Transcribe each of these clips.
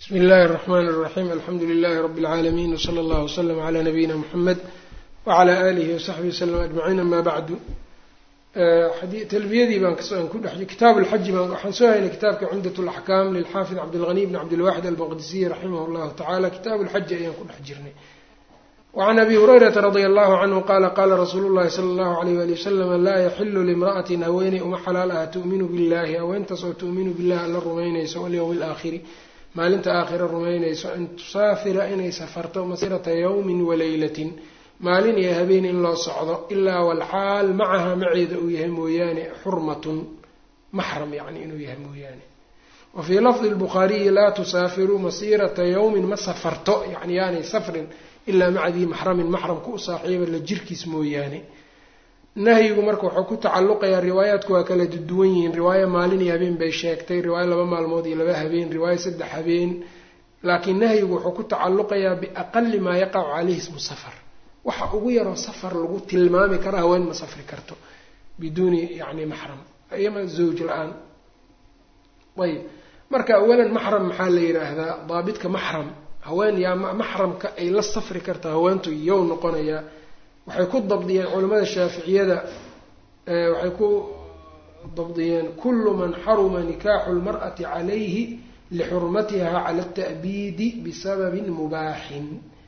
بسم الله الرحمن الرحيم الحمد لله رب العالمين وصلى الله وسلم على نبينا محمد وعلى آله وصحبه وسلم أجمعين أما بعد تلبيدي بان كل كتاب الحج waxaan soo haynay kitaabka Cumdatul Ahkam للحافظ عبد الغني بن عبد الواحد المقدسي رحمه الله تعالى كتاب الحج ayaan ku dhex jirnay وعن أبي هريرة رضي الله عنه قال قال رسول الله صلى الله عليه وآله وسلم لا يحل لامرأة هوين أم حلالها تؤمن بالله أو أن تؤمن بالله ألا الرمينيس واليوم الآخر maalinta aakhira rumaynayso an tusaafira inay safarto masirata yawmin walaylatin maalin iyo habeen in loo socdo ilaa walxaal macaha maceeda uu yahay mooyaane xurmatun maxram yani inuu yahay mooyaane wa fii lafdi lbukhaariyi laa tusaafiru masirata yawmin ma safarto yani yaanay safrin ilaa macdii maxramin maxramka u saaxiiba la jirkiis mooyaane nahyigu marka wuxuu ku tacalluqayaa riwaayaadku waa kala duwan yihiin riwaayo maalin iyo habeen bay sheegtay riwaayo 2 maalmood iyo 2 habeen riwaayo 3 habeen laakiin nahyigu wuxuu ku tacalluqayaa biaqalli maa yaqacu calayhi ismu safar waxa ugu yaroo safar lagu tilmaami karaa haween ma safri karto biduuni yani maxram ayama zawj la-aan ayb marka awalan maxram maxaa la yidhaahdaa daabidka maxram haween yaa maxramka ay la safri karta haweentu iyow noqonayaa waxay ku dabdiyeen culimada shaaficiyada waxay ku dabdiyeen kullu man xaruma nikaaxu lmar'ati calayhi lixurmatiha cala ata'biidi bisababin mubaaxin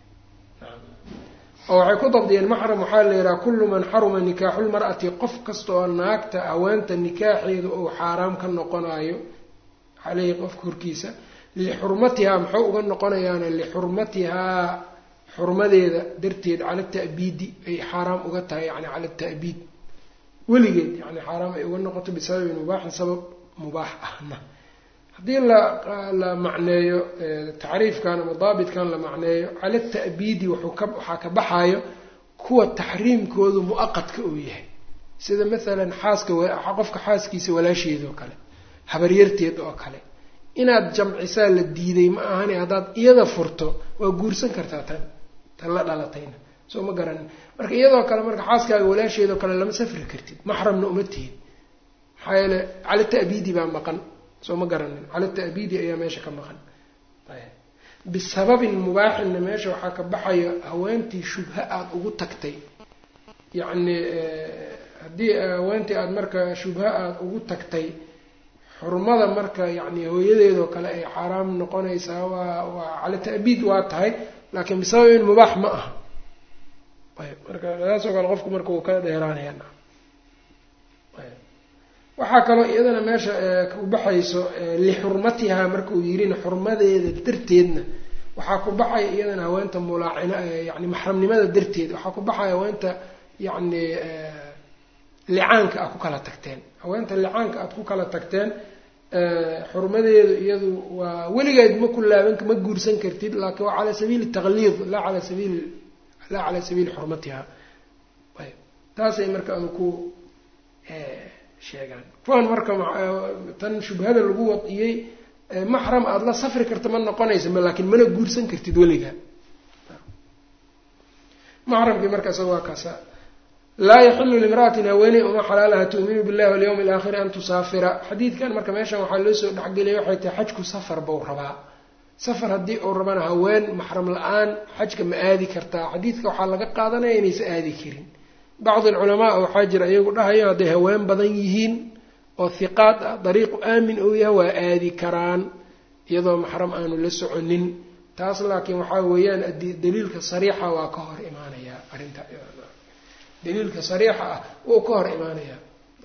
oo waxay ku dabdiyeen maxram waxaa la yidhaha kullu man xaruma nikaaxu lmar'ati qof kasta oo naagta haweenta nikaaxeeda uu xaaraam ka noqonayo caleyhi qofka horkiisa lixurmatihaa muxuu uga noqonayaana lixurmatihaa xurmadeeda darteed cala ta'biidi ay xaaraam uga tahay yani cala ta'biid weligeed yani xaaraam ay uga noqoto bisababin mubaaxin sabab mubaax ahna haddii la macneeyo tacriifkan ama daabitkan la macneeyo cala ta'biidi waxaa ka baxayo kuwa taxriimkoodu mu'aqadka uu yahay sida maalan qofka xaaskiisa walaasheeda oo kale habaryarteed oo kale inaad jamcisaa la diiday ma ahani haddaad iyada furto waa guursan kartaa tan la dhalatayna soo ma garanin marka iyadoo kale marka xaaskaaga walaasheedoo kale lama safri kartid maxramna uma tihid maxaa yeele cala ta'biidi baa maqan soo ma garanin cala ta'biidi ayaa meesha ka maqan bisababin mubaaxinna meesha waxaa ka baxaya haweentii shubha aada ugu tagtay yacni haddii haweentii aada marka shubha aada ugu tagtay xurmada marka yani hooyadeedoo kale ay xaaraam noqonaysaa waa cala ta'biid waa tahay laakiin bisababin mubaax ma aha ayb marka taasoo kale qofku marka uu kala dheeraanaya waxaa kaloo iyadana meesha ku baxayso lixurmatihaa marka uu yirina xurmadeeda darteedna waxaa ku baxaya iyadana haweenta mulaacina yani maxramnimada darteed waxaa ku baxaya haweenta yani licaanka aad ku kala tagteen haweenta licaanka aada ku kala tagteen xurmadeedu iyadu waa weligeed ma ku laabanka ma guursan kartid laakiin waa calaa sabiili taqliid laa calaa sabiili xurmatiha ayb taasay marka adu ku sheegaan kuwan marka tan shubhada lagu wadiyey maxram aada la safri karta ma noqonaysa laakiin mana guursan kartid weligaa maxramkii marka isaga waa kaasa laa yaxilu limra'atin haweeney uma xalaalaha tu'minu billahi walyawmi alaakhiri an tusaafira xadiidkan marka meeshan waxaa loo soo dhexgeliyay waxay tahay xajku safar buu rabaa safar haddii uu rabana haween maxram la-aan xajka ma aadi kartaa xadiidka waxaa laga qaadanaya inaysa aadi karin bacdi alculamaa waxaa jira iyagu dhahayo hadday haween badan yihiin oo hiqaad ah dariiqu aamin uu yahay waa aadi karaan iyadoo maxram aanu la soconin taas laakiin waxaa weeyaan daliilka sariixa waa ka hor imaanayaa arrinta daliilka sariixa ah wuu ka hor imaanayaa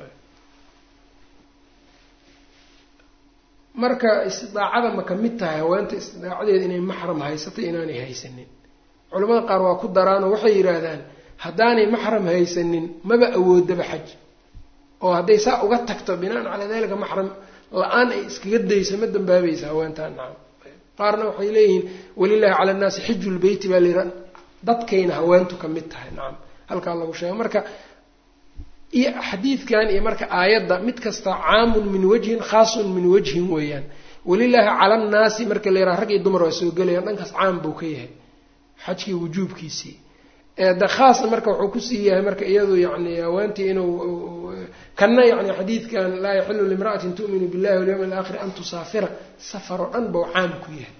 marka istidaacada ma ka mid tahay haweenta istidaacadeeda inay maxram haysato inaanay haysanin culamada qaar waa ku daraanoo waxay yidhaahdaan haddaanay maxram haysanin maba awoodaba xaj oo hadday saa uga tagto binaan calaa dalika maxram la-aan ay iskaga dayso ma dambaabaysa haweentaa nacam qaarna waxay leeyihiin walilaahi cala annaasi xiju lbeyti baa layidha dadkayna haweentu ka mid tahay nacam halkaa lagu sheega marka iyo xadiidkan iyo marka aayadda mid kasta caamun min wajhin khaasun min wajhin weeyaan walilaahi cala annaasi marka la yidhaha rag iyo dumar waa soo gelayaan dhankaas caam buu ka yahay xajkii wujuubkiisii de khaasna marka wuxuu kusii yahay marka iyadu yani haweentii inuu kana yani xadiidkan laa yaxilu limra'atin tu'minu billahi walyawmi alaakhir an tusaafira safar oo dhan bau caam ku yahay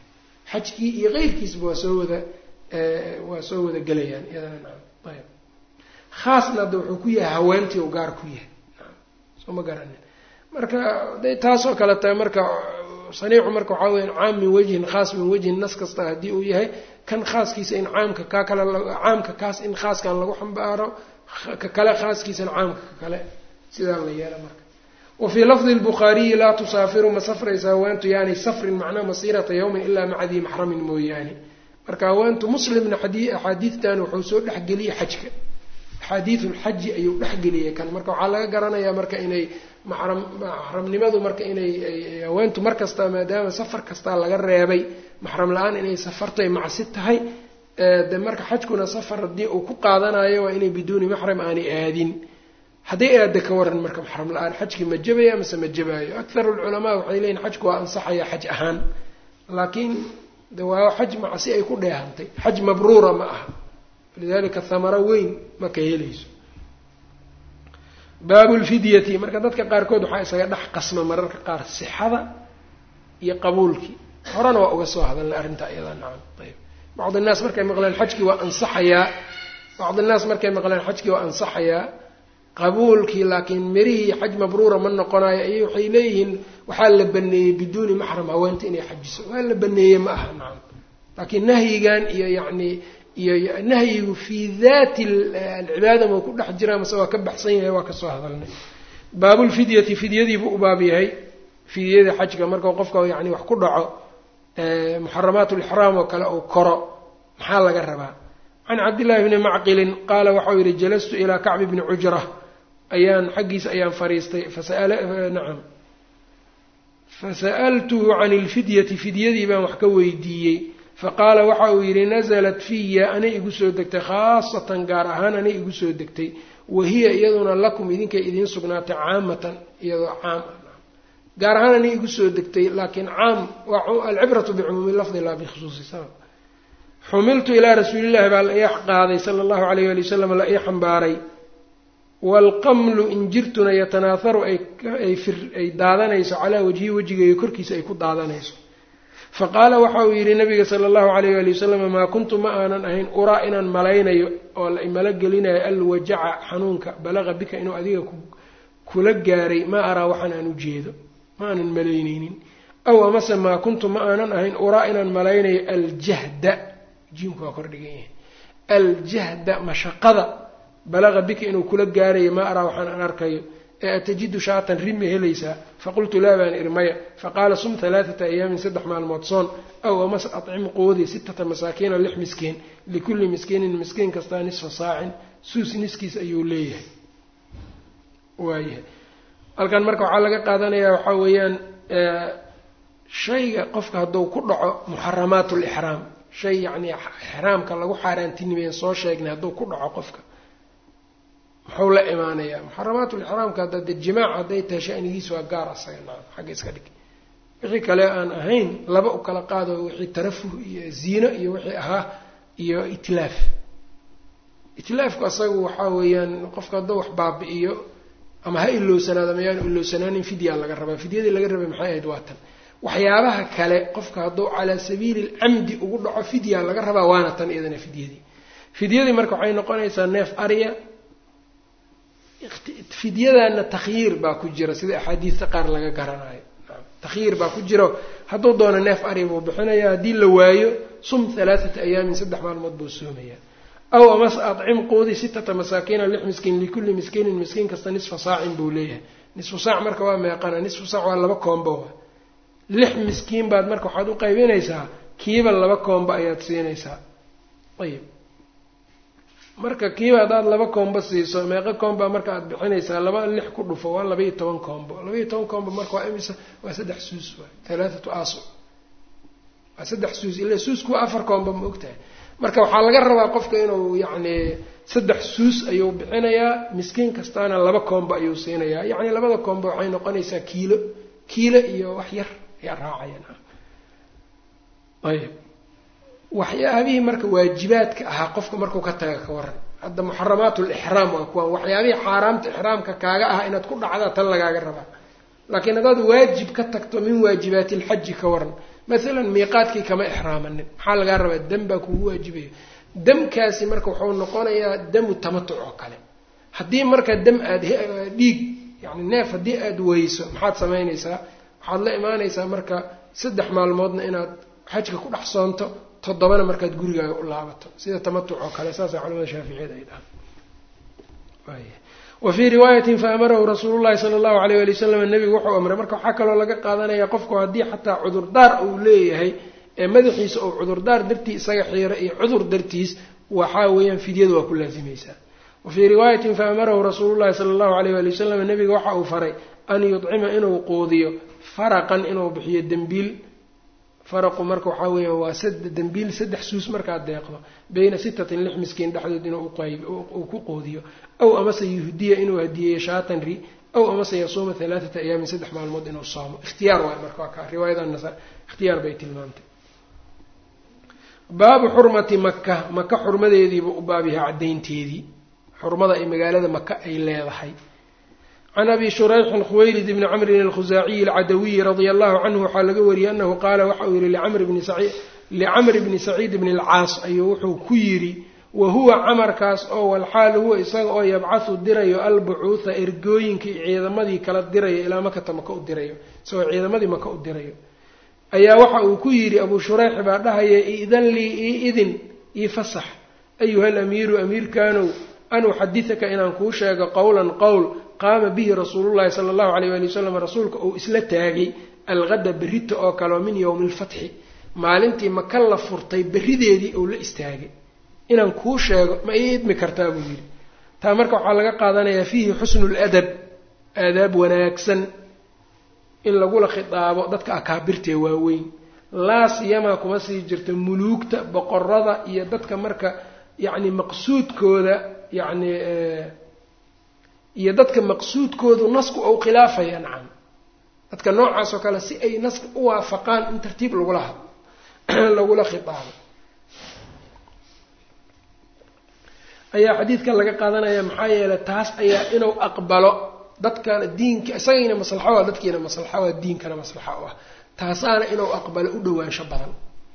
xajkii iyo keyrkiisba waa soo wada gelayaan iyadana nacam ayb khaasna hadda wuxuu ku yahay haweentii u gaar ku yahay soo ma garanin marka day taasoo kale tahay marka saniicu marka waxaa weya caam min wajhin khaas min wajhin nas kasta haddii uu yahay kan khaaskiisa in caamka kaa kale caamka kaas in khaaskan lagu xambaaro ka kale khaaskiisana caamka ka kale sidaa la yeela marka wafii lafdi lbukhaariyi laa tusaafiru ma safraysa haweentu yaani safrin macnaa masiirata yawmin ilaa maca dii maxramin mooyaane marka haweentu muslimna axaadiidtan wuxuu soo dhexgeliyey xajka axaadiidulxaji ayuu dhexgeliyey kan marka waxaa laga garanayaa marka inay maxramnimadu marka inay haweentu mar kasta maadaama safar kastaa laga reebay maxram la-aan inay safartay macsi tahay de marka xajkuna safar haddii uu ku qaadanayo waa inay biduuni maxram aanay aadin hadday aada ka waran marka maxram la-aan xajkii ma jabaya mase ma jabaayo akharu lculamaa waxay leeyihin xajku waa ansaxaya xaj ahaan laakiin de waa xaj macsi ay ku dheehantay xaj mabruura ma aha lidalika thamaro weyn ma ka helayso baabu lfidyati marka dadka qaarkood waxaa isaga dhex qasma mararka qaar sixada iyo qabuulkii horena waa uga soo hadalnay arrintaa iyada nacam ayb bacd innaas markay maqleen xajkii waa ansaxayaa qabuulkii laakiin mirihii xaj mabruura ma noqonayo ay waxay leeyihiin waxaa la baneeyey biduuni maxram haweenta inay xajiso waa la baneeyey ma aha nacam laakiin nahyigan iyo yacni iyo nahyigu fii daati alcibaada ma ku dhex jiraa mase waa ka baxsan yahay waa kasoo hadalnay baabulfidyati fidyadiibuu u baab yahay fidyada xajka marka qofka yani wax ku dhaco muxaramaat lixraam oo kale uu koro maxaa laga rabaa can cabdillahi bni macqilin qaala waxau yihi jalastu ilaa kacbi bni cujra xaggiisa ayaan fariistay nacam fasa'altuhu can ilfidyati fidyadii baan wax ka weydiiyey faqaala waxa uu yidhi nasalat fiya anay igu soo degtay khaasatan gaar ahaan anay igu soo degtay wahiya iyaduna lakum idinkay idiin sugnaatay caamatan iyadoo caam gaar ahaan anay igu soo degtay laakiin caam alcibratu bicumuumi lafdi laa bikhusuusi sabab xumiltu ilaa rasuulillahi baa la ii qaaday sala allahu alayh ali wasalam la ii xambaaray waalqamlu injirtuna yatanaaharu ay daadanayso calaa wajhi wejigayga korkiisa ay ku daadanayso faqaala waxa uu yidhi nabiga sala allahu alayh ali wasalam maa kuntu ma aanan ahayn uraa inaan malaynayo oo la imala gelinayo alwajaca xanuunka balaqa bika inuu adiga kula gaaray maa araa waxaan aan ujeedo ma aanan malaynaynin aw amase maa kuntu ma aanan ahayn uraa inaan malaynayo aljahda jiimku waa kordhigan yahay aljahda mashaqada balaqa bika inuu kula gaarayo maa araa waxaan aan arkayo ee atajidu shaatan ri ma helaysaa faqultu laa baan ihi maya faqaala sum 3 ayaamin 3 maalmood soon aw amase acim quudi 6 masaakiina 6 miskiin likulli miskiinin miskiin kastaa nisfa saacin suus niskiis ayuu leeyahay waayahay halkan marka waxaa laga qaadanayaa waxaa weeyaan shayga qofka hadduu ku dhaco muxaramaat lixraam shay yacni ixraamka lagu xaaraantinimeyn soo sheegnay hadduu ku dhaco qofka muxuu la imaanayaa muxaramaatulixraamka hadda de jimaac hadday tahay shanigiis waa gaar asaga naam xagga iska dhig wixii kale aan ahayn laba u kala qaado wixii tarafuh iyo ziino iyo wixii ahaa iyo itlaafku asaga waxaa weeyaan qofka hadduu wax baabi'iyo ama ha ilowsanaado mayaan ilowsanaanin fidyaa laga rabaa fidyadii laga rabay maxay ahayd waa tan waxyaabaha kale qofka hadduu calaa sabiili lcamdi ugu dhaco fidyaa laga rabaa waana tan iyadana fidyadii marka waxay noqonaysaa neef arya fidyadana takhyiir baa ku jira sida axaadiista qaar laga garanayo takhyiir baa ku jiro hadduu doono neef arya buu bixinaya haddii la waayo sum 3 ayaamin 3 maalmood buu soomayaa aw amase acim quudi 6 masaakiina 6 miskiin likulli miskiinin miskiin kasta nisfa saacin buu leeyahay nisfu saac marka waa meeqana nisfu saac waa 2 koombo 6 miskiin baad marka waxaad u qaybinaysaa kiiba 2 koombo ayaad siinaysaa ayib marka kiiba haddaad 2 koombo siiso meeqa koomba marka aad bixinaysaa 6 ku dhufo waa 12 koombo 12 koombo marka waa imisa waa 3 suus waa 3 asu waa 3 suus ilaa suusku 4 koombo ma ogtahay marka waxaa laga rabaa qofka inuu yacni 3 suus ayuu bixinayaa miskiin kastaana 2 koombo ayuu siinayaa yacni 2 koombo waxay noqonaysaa kiilo iyo wax yar ayaa raacayaan ayib waxyaabihii marka waajibaadka ahaa qofka markuu ka taga ka waran hadda muxaramaatulixraam waa kuwaan waxyaabihii xaaraamta ixraamka kaaga ah inaad ku dhacdaa tan lagaaga rabaa laakiin haddaad waajib ka tagto min waajibaati alxaji ka waran maalan miiqaadkii kama ixraamanin maxaa lagaa rabaa dam baa kugu waajibayo damkaasi marka wuxuu noqonayaa damu tamatuc oo kale haddii marka dam aada dhiig yani neef haddii aada weyso maxaad samaynaysaa waxaad la imaanaysaa marka 3 maalmoodna inaad xajka ku dhex soonto 7na markaad gurigaaga u laabato sida tamatuc oo kale saasa culimada shaaficiyada ay dhahaan وفي رواية فأمره رسول الله صلى الله عليه وسلم النبي وحو أمره marka waxa kale laga qaadanaya qofku hadii xataa cudur daar uu leeyahay ee madaxiisa oo cudur daar dartii isaga xiira iyo cudur dartiis waxa weeyaan fidyadu waa ku laazimaysa وفي رواية فأمره رسول الله صلى الله عليه وسلم النبي waxa uu faray an yudcima inuu qoodiyo faraqan inuu bixiyo dambiil faraqu marka waxa weeyaan waa dambiil 3 suus marka deeqdo bayna 6 miskiin dhaxdood inuu ku qoodiyo aw amase yuhdiya inuu hadiyeeyo shaatan ri aw amase yasuuma 3 أيام 3 maalmood inuu soomo ikhtiyaar waa marka ka riwaayadan ikhtiyaar bay tilmaantay baab xurmati makkah xurmadeediiba u baabiha cadeynteedii xurmada ay magaalada makkah ay leedahay عن أبي شريح خويلد بن عمرو الخزاعي العدوي رضي الله عنه حال وري أنه قال وحوير لعمر بن سعيد بن العاص أي وحو كيري وهو عمر كاس أو الحال هو إساق أو يبعث الدري البعوث إرجوين كي عيدا مدي كلا الدري إلى مكة مكة الدري سوى عيدا مدي مكة الدري أي وحو كيري أبو شريح بعدها إذن لي إذن يفسح أيها الأمير أمير كانوا أن أحدثك إن أنكوشاك قولا قول قام به رسول الله صلى الله عليه وسلم رسولك أو إسلتاغي الغد بريت أو كلام من يوم الفتح maalintii maka la furtay berideedii oo la istaagay inaan kuu sheego ma iidmi kartaa buu yiri taa marka waxa laga qaadanayaa fihi husnul adab wanaagsan in lagu la khitaabo dadka akaabirta waaweyn laas yama kuma sii jirta muluugta boqorada iyo dadka marka yaani maqsuudkooda yaani iyo dadka maqsuudkoodu nasku oo khilaafayaan aan dadka noocaas oo kale si ay naska u waafaqaan in tartiib lagu la khitaabo ayaa xadiidkan laga qaadanaya maxaa yeelay taas ayaa inuu aqbalo dadkana diinka isagayna maslaxo waa dadkiina maslaxo waa diinkana maslaxo ah taasaana inuu aqbalo u dhawaansho badan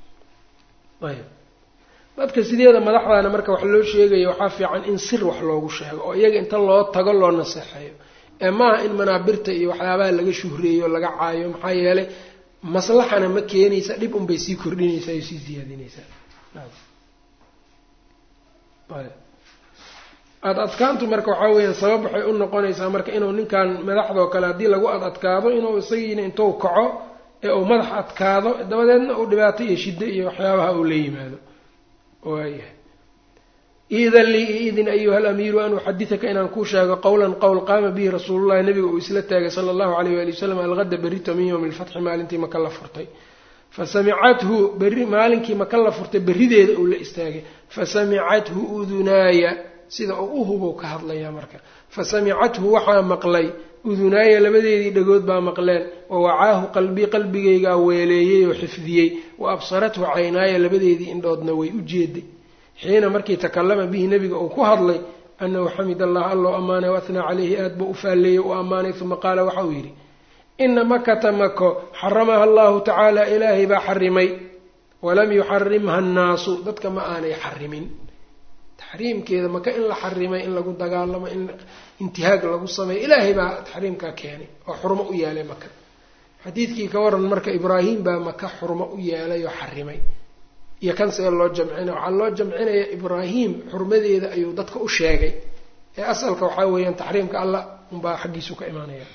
dadka sideeda madaxdaana marka wax loo sheegayo waxaa fiican in sir wax loogu sheego oo iyaga inta loo tago loo naseexeeyo ee maaha in manaabirta iyo waxyaabaha laga shuhreeyo laga caayo maxaa yeelay maslaxana ma keenaysa dhib un bay sii kordhinaysaa iyo sii siyaadinaysaa adkaantu marka waxaa weeyaan sabab waxay u noqonaysaa marka inuu ninkan madaxdoo kale haddii lagu adkaado inuu isagiina intuu kaco ee uu madax adkaado dabadeedna uu dhibaato iyo shiddo iyo waxyaabaha uu la yimaado waayahay iidan lii iidin ayuha alamiiru an uxaditaka inaan kuu sheego qowlan qowl qaama bihi rasuulullahi nabiga uu isla taagay sala allahu calayh waali wasalam alghada berrito min yowmi alfatxi maalintii maka la furtay fasamicathu berri maalinkii maka la furtay berrideeda uu la istaagay fasamicathu udunaaya sida uu u hubo ka hadlayaa marka fasamicathu waxaa maqlay udunaaya labadeedii dhagood baa maqleen wa wacaahu qalbigaygaa weeleeyey oo xifdiyey wa absarathu caynaaya labadeedii indhoodna way u jeeday xiina markii takallama bihi nebiga uu ku hadlay annahu xamid allah alloo ammaanay wa athnaa calayhi aad buu u faalleeyey u ammaanay uma qaala waxa uu yidhi ina makata mako xaramaha allahu tacaala ilaahay baa xarimay walam yuxarimha annaasu dadka ma aanay xarimin taxriimkeeda maka in la xarimay in lagu dagaalamo in intihaag lagu sameeyo ilaahay baa taxriimkaa keenay oo xurmo u yeelay maka xadiidkii ka waran marka ibraahim baa maka xurmo u yeelay oo xarimay iyo kan see loo jamcinaya waxaa loo jamcinaya ibraahim xurmadeeda ayuu dadka u sheegay ee asalka waxaa weeyaan taxriimka allah unbaa xaggiisu ka imaanaya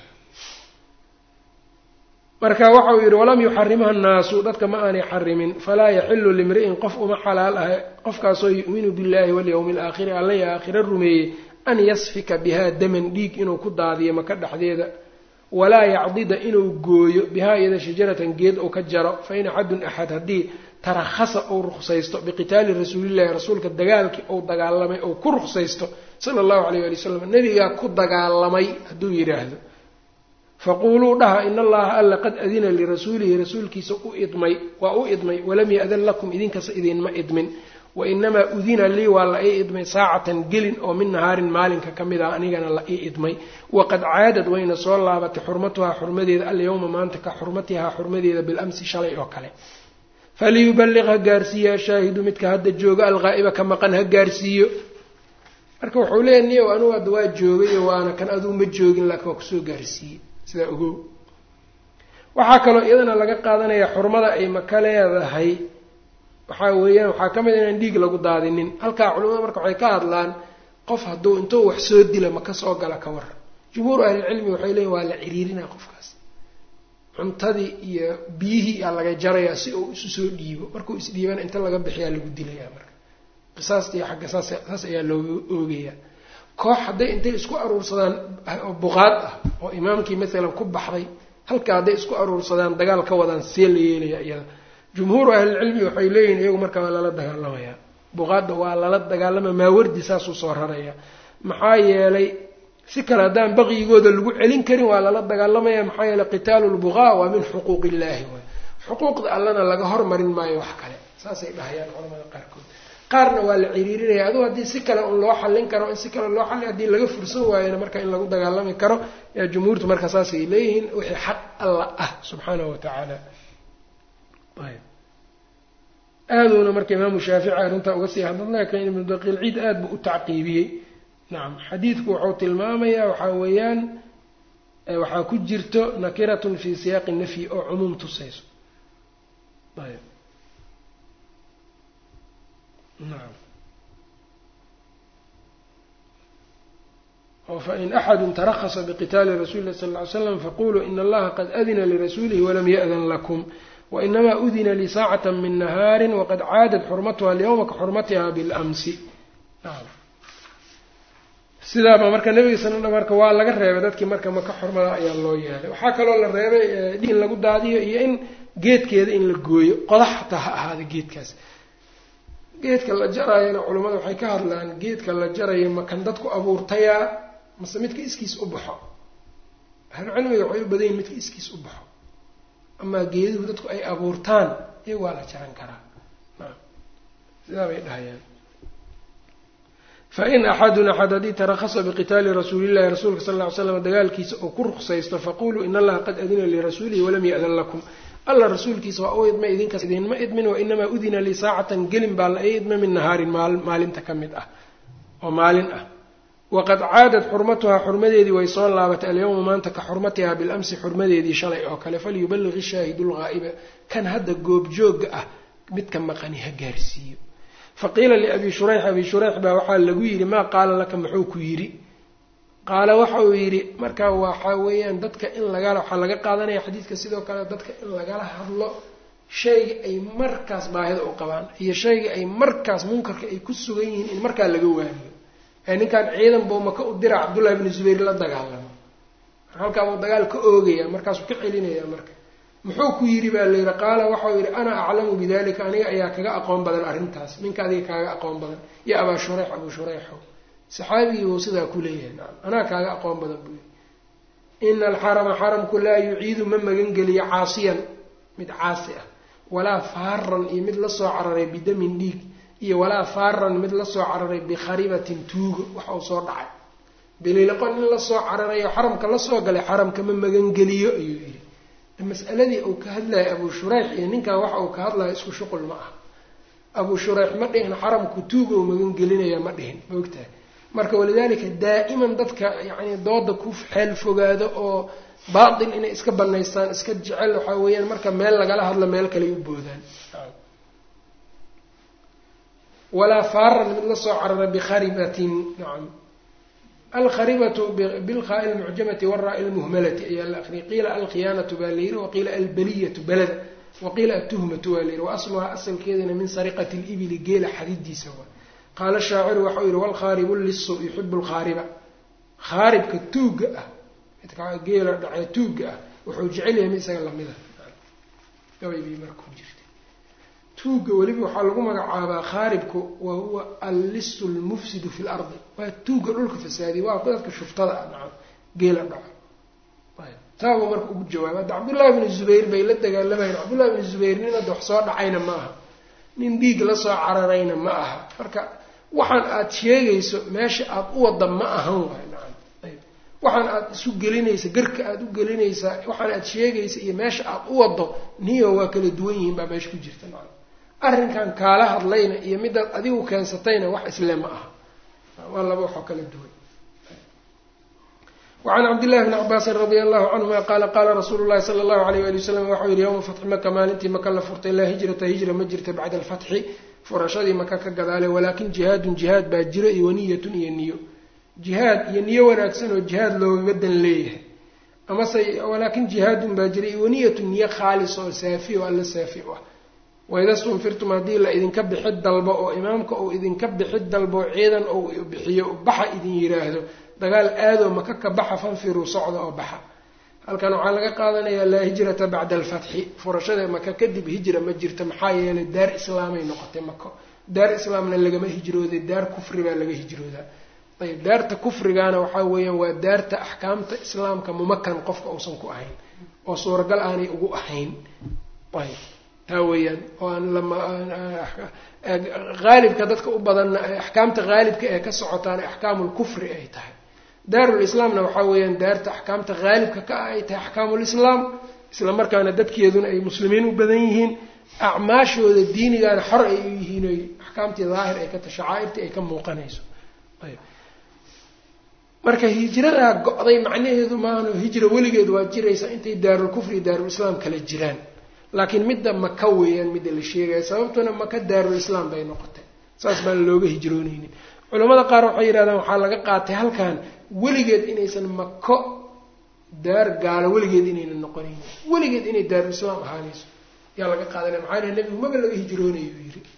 marka waxa uu yidhi walam yuxarimha annaasu dadka ma aanay xarimin falaa yaxilu limri'in qof uma xalaal ah qofkaasoo yu'minu billahi walyawmi alaakhiri alla iyo aakhira rumeeyey an yasfika bihaa daman dhiig inuu ku daadiyo maka dhexdeeda walaa yacdida inuu gooyo bihaa iyada shajaratan geed uu ka jaro fain axadun axad haddii tarakhasa uu ruksaysto biqitaali rasuulillahi rasuulka dagaalkii uu dagaalamay ou ku ruksaysto sala allahu calayh ali wasalam nebigaa ku dagaalamay hadduu yidhaahdo faquuluu dhaha in allaha alla qad adina lirasuulihi rasuulkiisa waa u idmay walam ya-dan lakum idinkasa idinma idmin wainamaa udina lii waa la ii idmay saacatan gelin oo min nahaarin maalinka ka mid ah anigana la ii idmay waqad caadad wayna soo laabatay xurmatuhaa xurmadeeda alyawma maanta ka xurmatihaa xurmadeeda bilamsi shalay oo kale faliyuballiq ha gaarsiiyo ashaahidu midka hadda jooga alghaa'iba ka maqan ha gaarsiiyo marka wuxuu leeyahy niyow anugu hadda waa joogayo waana kan aduu ma joogin laakiin waa kusoo gaarsiiyey sidaa ogow waxaa kaloo iyadana laga qaadanayaa xurmada ay maka leedahay waxaa weeyaan waxaa ka mid a inaan dhiig lagu daadinin halkaa culimada marka waxay ka hadlaan qof hadduu intuu wax soo dila maka soo gala ka war jumhuur ahlilcilmi waxay leeyihin waa la ciriirinaa qofkaas cuntadii iyo biyihii yaa laga jarayaa si uu isu soo dhiibo markuu isdhiibana inta laga bixiyaa lagu dilayaa marka qisaastii xagga saas ayaa looga oogayaa koox hadday intay isku aruursadaan buqaad ah oo imaamkii maalan ku baxday halkaa hadday isku aruursadaan dagaal ka wadaan see la yeelaya iyada jumhuuru ahlilcilmi waxay leeyihin iyagu marka waa lala dagaalamayaa buqaadda waa lala dagaalama maawardi saasuu soo raraya maxaa yeelay si kale haddaan baqyigooda lagu celin karin waa lala dagaalamaya maxaa yeeley qitaalu lbuqaa waa min xuquuq illaahi waay xuquuqda allana laga hormarin maayo wax kale saasay dhahayaan culamada qaarkood qaarna waa la ciriirinaya adugu haddii si kale un loo xallin karo in si kale loo xallin haddii laga fursan waayona marka in lagu dagaalami karo yaa jumhuurtu marka saasay leeyihiin wixii xaq alla ah subxaanahu watacaala aaduuna marka imaamu shaafici arrintaa uga sii hadlad laakiin ibnu daqiilciid aad buu u tacqiibiyey nacam xadiidku wuxuu tilmaamayaa waxaa weeyaan waxaa ku jirto nakiratun fii siyaaqi nafyi oo cumuum tusayso ayb nacam fain axadu tarakasa biqitaali rasuuli lah sal ly slam faquluu ina allaha qad adina lirasuulihi walam ya'dan lakum wainamaa udina li saacata min nahaari waqad caadat xurmatuha alyawma ka xurmatiha bilamsi sidaaba marka nabiga sal marka waa laga reebay dadkii marka maka xurmada ayaa loo yeelay waxaa kaloo la reebay in lagu daadiyo iyo in geedkeeda in la gooyo qodax xataa ha ahaada geedkaas geedka la jarayana culimmada waxay ka hadlaan geedka la jarayo makan dadku abuurtayaa mase midka iskiis u baxo ahlucilmiga waxay u badan yihin midka iskiis u baxo amaa geeduhu dadku ay abuurtaan iyaga waa la jaran karaa sidaa bay dhahayaan fain axadun axad haddii tarakasa biqitaali rasuulillahi rasuulka sal ll ly slam dagaalkiisa oo ku ruksaysto faquluu in allaha qad adina lirasuulihi walam ya'dan lakum alla rasuulkiisa waa u idmay idinkaas idinma idmin wainamaa udina lii saacatan gelin baa la ii idmay min nahaarin maalinta ka mid ah oo maalin ah waqad caadad xurmatuhaa xurmadeedii way soo laabatay alyawma maanta ka xurmatihaa bilamsi xurmadeedii shalay oo kale falyuballiq ishaahidu lghaa'iba kan hadda goobjooga ah midka maqani ha gaarsiiyo faqiila liabi shurayx abi shurayx baa waxaa lagu yidhi maa qaala laka muxuu ku yidhi qaala waxa uu yidhi marka waxaa weeyaan dadka in waxaa laga qaadanaya xadiidka sidoo kale dadka in lagala hadlo shayga ay markaas baahida u qabaan iyo shayga ay markaas munkarka ay ku sugan yihiin in markaa laga waaniyo ninkan ciidan buu maka u dira cabdullahi bni zubayr la dagaalamo halkaa buu dagaal ka oogaya markaasuu ka celinaya marka muxuu ku yidhi baa layidhi qaala waxau yidhi ana aclamu bidalika aniga ayaa kaga aqoon badan arrintaas ninka adiga kaaga aqoon badan iyo abaa shurayx abuu shurayxo saxaabigii buu sidaa ku leeyahay nacam anaa kaaga aqoon badan buu yidhi ina alxarama xaramku laa yuciidu ma magangeliyo caasiyan mid caasi ah walaa faaran iyo mid la soo cararay bidamin dhiig iyo walaa faaran mid la soo cararay bikharibatin tuugo waxa uu soo dhacay biliiliqo nin la soo cararayo xaramka la soo galay xaramka ma magangeliyo ayuu yidhi mas'aladii uu ka hadlayay abuu shurayx iyo ninkan waxa uu ka hadlayo isku shuqul ma ah abuu shurayx ma dhihin xaramku tuuga uu magangelinaya ma dhihin maogtahay marka walidaalika daa'iman dadka yacni dooda ku xeel fogaado oo baatil inay iska banaystaan iska jecel waxaa weeyaan marka meel lagala hadlo meel kaley u boodaan walaa faaran mid la soo carara bikharibatin nacam alkharibatu bilkhaai lmucjamati waraai lmuhmalati ayaa la aqriyay qiila alkhiyaanatu baa la yidhi waqiila albaliyatu balada waqiila atuhmatu waa la yidhi wa asluhaa asalkeedana min sariqati libili geela xadidiisa waa qaala shaaciru waxau yidhi walkhaaribu lisu yuxibu lkhaariba khaaribka tuugga ah midka geela dhacee tuugga ah wuxuu jecel yahay mid isaga lamida gabaybii marka ku jirtay tuugga weliba waxaa lagu magacaabaa khaaribku wa huwa allisu lmufsidu fi lardi waa tuugga dhulka fasaadiya waa dadka shuftada ah nacam geela dhaco taabuu marka ugu jawaaba hadda cabdullahi bni zubayr bay la dagaalamayeen cabdullahi bni zubayr nin hadda wax soo dhacayna ma aha nin dhiig la soo cararayna ma aha. marka waxaan aad sheegayso meesha aad u wada ma ahan waay nacam. waxaan aad isu gelinaysa garka aad u gelinaysaa waxaan aad sheegaysa iyo meesha aad u wado niyo waa kala duwan yihiin baa meesha ku jirta nacam. arrinkan kaala hadlayna iyo midaad adigu keensatayna wax isle ma aha, waa laba waxoo kala duwan. وعن عبد الله بن عباس رضي الله عنهما قال قال رسول الله صلى الله عليه وآله وسلم وxuu yihi يوم فتح مكة maalintii maka la furtay laa hijrata hijra ma jirta bacda الفتح furashadii maka ka gadaale walakin jihaadun jihaad baa jira iyo waniyatun iyo niyo. jihaad iyo niyo wanaagsan oo jihaad looga dan leeyahay amase walakin jihaadun baa jira iyo waniyatun niyo khaalis oo saafi oo alla saafi ah. waida stunfirtum haddii la idinka bixid dalbo oo imaamka uu idinka bixid dalbo ciidan ou bixiyo baxa idin yiraahdo dagaal aadoo maka ka baxa fanfiruu socda oo baxa. halkan waxaa laga qaadanayaa laa hijrata bacda alfatxi furashada maka kadib hijra ma jirta maxaa yeelay daar islaamay noqotay mako. daar islaamna lagama hijrooday, daar kufri baa laga hijroodaa. ayb daarta kufrigaana waxaa weeyaan waa daarta axkaamta islaamka mumakan qofka uusan ku ahayn oo suuragal aanay ugu ahayn. ayb taa weeyaan oo aan haalibka dadka u badanna axkaamta haalibka ee ka socotaana axkaamul kufri ay tahay. daarul islaamna waxaa weeyaan daarta axkaamta haalibka ka ah ay tahay axkaamul islaam, isla markaana dadkeeduna ay muslimiin u badan yihiin, acmaashooda diinigaana xor ay u yihiin oy axkaamtii daahir ay ka tahay, shacaairtii ay ka muuqanayso. ayb marka hijradaa go-day macnaheedu maahano hijra weligeed waa jiraysaa intay daarul kufri iyo daarul islaam kala jiraan, laakiin midda maka weeyaan midda la sheegaya sababtuna maka daarul islaam bay noqotay, saas baan looga hijrooneynin. culamada qaar waxay yidhahdaan waxaa laga qaatay halkan weligeed inaysan mako daar gaalo weligeed inaynan noqonaynin, weligeed inay daarul islaam ahaanayso yaa laga qaadanaya. maxaa yidhaha nebigu maba laga hijroonayo uu yidhi.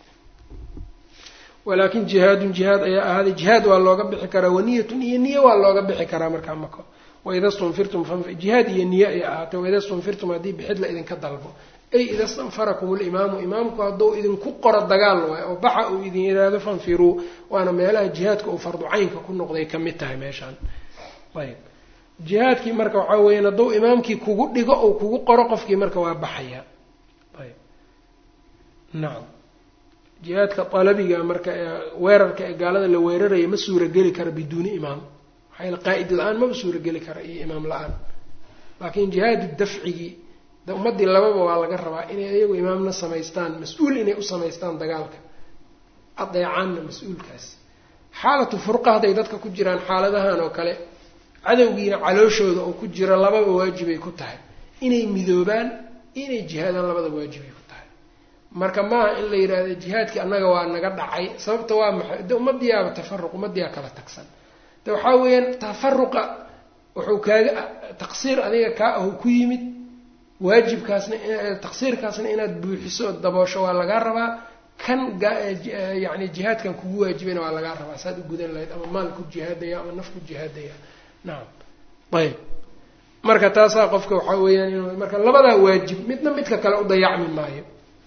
walaakin jihaadun jihaad ayaa ahaaday, jihaad waa looga bixi karaa, waniyatun iyo niyo waa looga bixi karaa markaa mako. waida stunfirtum jihaad iyo niyo ay ahaatay waida stunfirtum haddii bixid la idinka dalbo ay ida stanfarakum limaamu imaamku hadduu idinku qoro dagaal waay oo baxa uu idin yidhaahdo fanfiruu, waana meelaha jihaadka uu fardu caynka ku noqday ka mid tahay meeshaan. ayb jihaadkii marka waxaa weeyaan hadduu imaamkii kugu dhigo ou kugu qoro qofkii marka waa baxaya. ayb nacam jihaadka talabiga marka weerarka ee gaalada la weeraraya ma suurageli kara biduuni imaam, maxaa yaele qaa'id la-aan maba suurageli kara iyo imaam la-aan. laakiin jihaadu dafcigii ummadii lababa waa laga rabaa inay iyagu imaamna samaystaan, mas-uul inay u samaystaan dagaalka, adeecaanna mas-uulkaas. xaalatu furqa hadday dadka ku jiraan xaaladahan oo kale cadowgiina calooshooda oo ku jiro lababa waajibay ku tahay, inay midoobaan inay jihaadaan labada waajibay ku tahay. marka maaha in la yidhaahdo jihaadkii annaga waa naga dhacay, sababta waa maxay de ummadiyaaba tafaruq, ummadiyaa kala tagsan. de waxaa weeyaan tafaruqa wuxuu kaaga taqsiir adiga kaa ahu ku yimid, waajibkaasna taqsiirkaasna inaad buuxiso oo daboosho waa lagaa rabaa, kan yani jihaadkan kugu waajibayna waa lagaa rabaa saad u gudan lahayd, ama maal ku jihaadaya ama naf ku jihaadaya. nacam ayb marka taasaa qofka waxaa weeyaan inuu marka labadaa waajib midna midka kale u dayacmi maayo.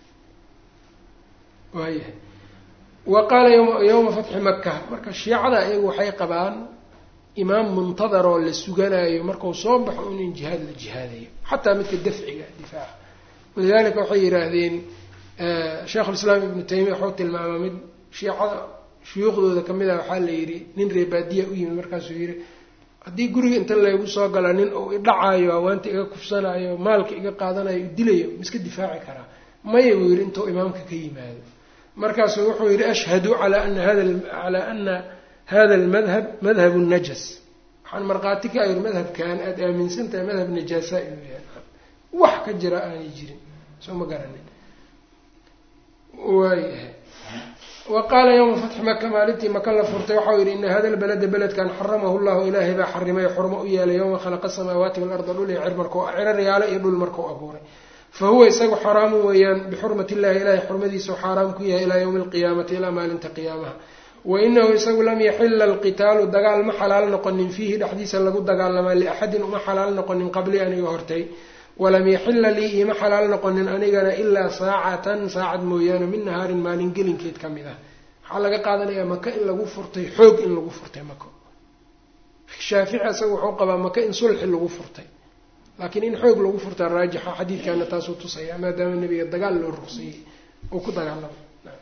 waayahay wa qaala yawma fatxi maka, marka shiicada iyagu waxay qabaan imaam muntadar oo la suganayo markuu soo baxo in jihaad la jihaadayo, xataa midka dafciga difaaca. walidalika waxay yidhaahdeen sheikhulislaam ibnu taymiya waxuu tilmaamaa mid shiicada shuyuukhdooda kamid ah, waxaa la yidhi nin reebaadiya u yimid markaasuu yidhi haddii guriga inta laygu soo gala nin uu idhacaayo, hawaanta iga kufsanayo, maalka iga qaadanayo, dilayo miska difaaci karaa? maya buu yidhi intuu imaamka ka yimaado. markaasuu wuxuu yidhi ashhadu calaa ana hada almadhab madhab najas, waxaan markhaati ka ayr madhabkan aada aaminsan tahay madhab najaasa inuu yahay, wax ka jira aanay jirin, soo ma garanin. waayahay wa qaala yawma fatxi maka, maalintii maka la furtay waxau yidhi ina hada albalada beledkan xaramahu llahu ilaahay baa xarimay xurmo u yeelay yawma khalaqa asamaawaati waalarda dhul iyo cirar yaalo iyo dhul markuu abuuray. fa huwa isagu xaraamu weeyaan bixurmati illahi ilaahay xurmadiisau xaaraam ku yahay ilaa yawmi alqiyaamati ilaa maalinta qiyaamaha. wainahu isagu lam yaxila alqitaalu dagaal ma xalaal noqonin fiihi dhexdiisa lagu dagaalamaa liaxadin uma xalaal noqonin qabli aniga hortay, walam yaxila lii iima xalaal noqonin anigana ilaa saacatan saacad mooyaane min nahaarin maalin gelinkeed ka mid ah. waxaa laga qaadanayaa maka in lagu furtay xoog in lagu furtay mako. shaafici isagu wuxuu qabaa maka in sulxi lagu furtay, laakiin in xoog lagu furtaa raajixa, xadiidkana taasuu tusaya maadaama nebiga dagaal loo ruqsiyey oo ku dagaalamay.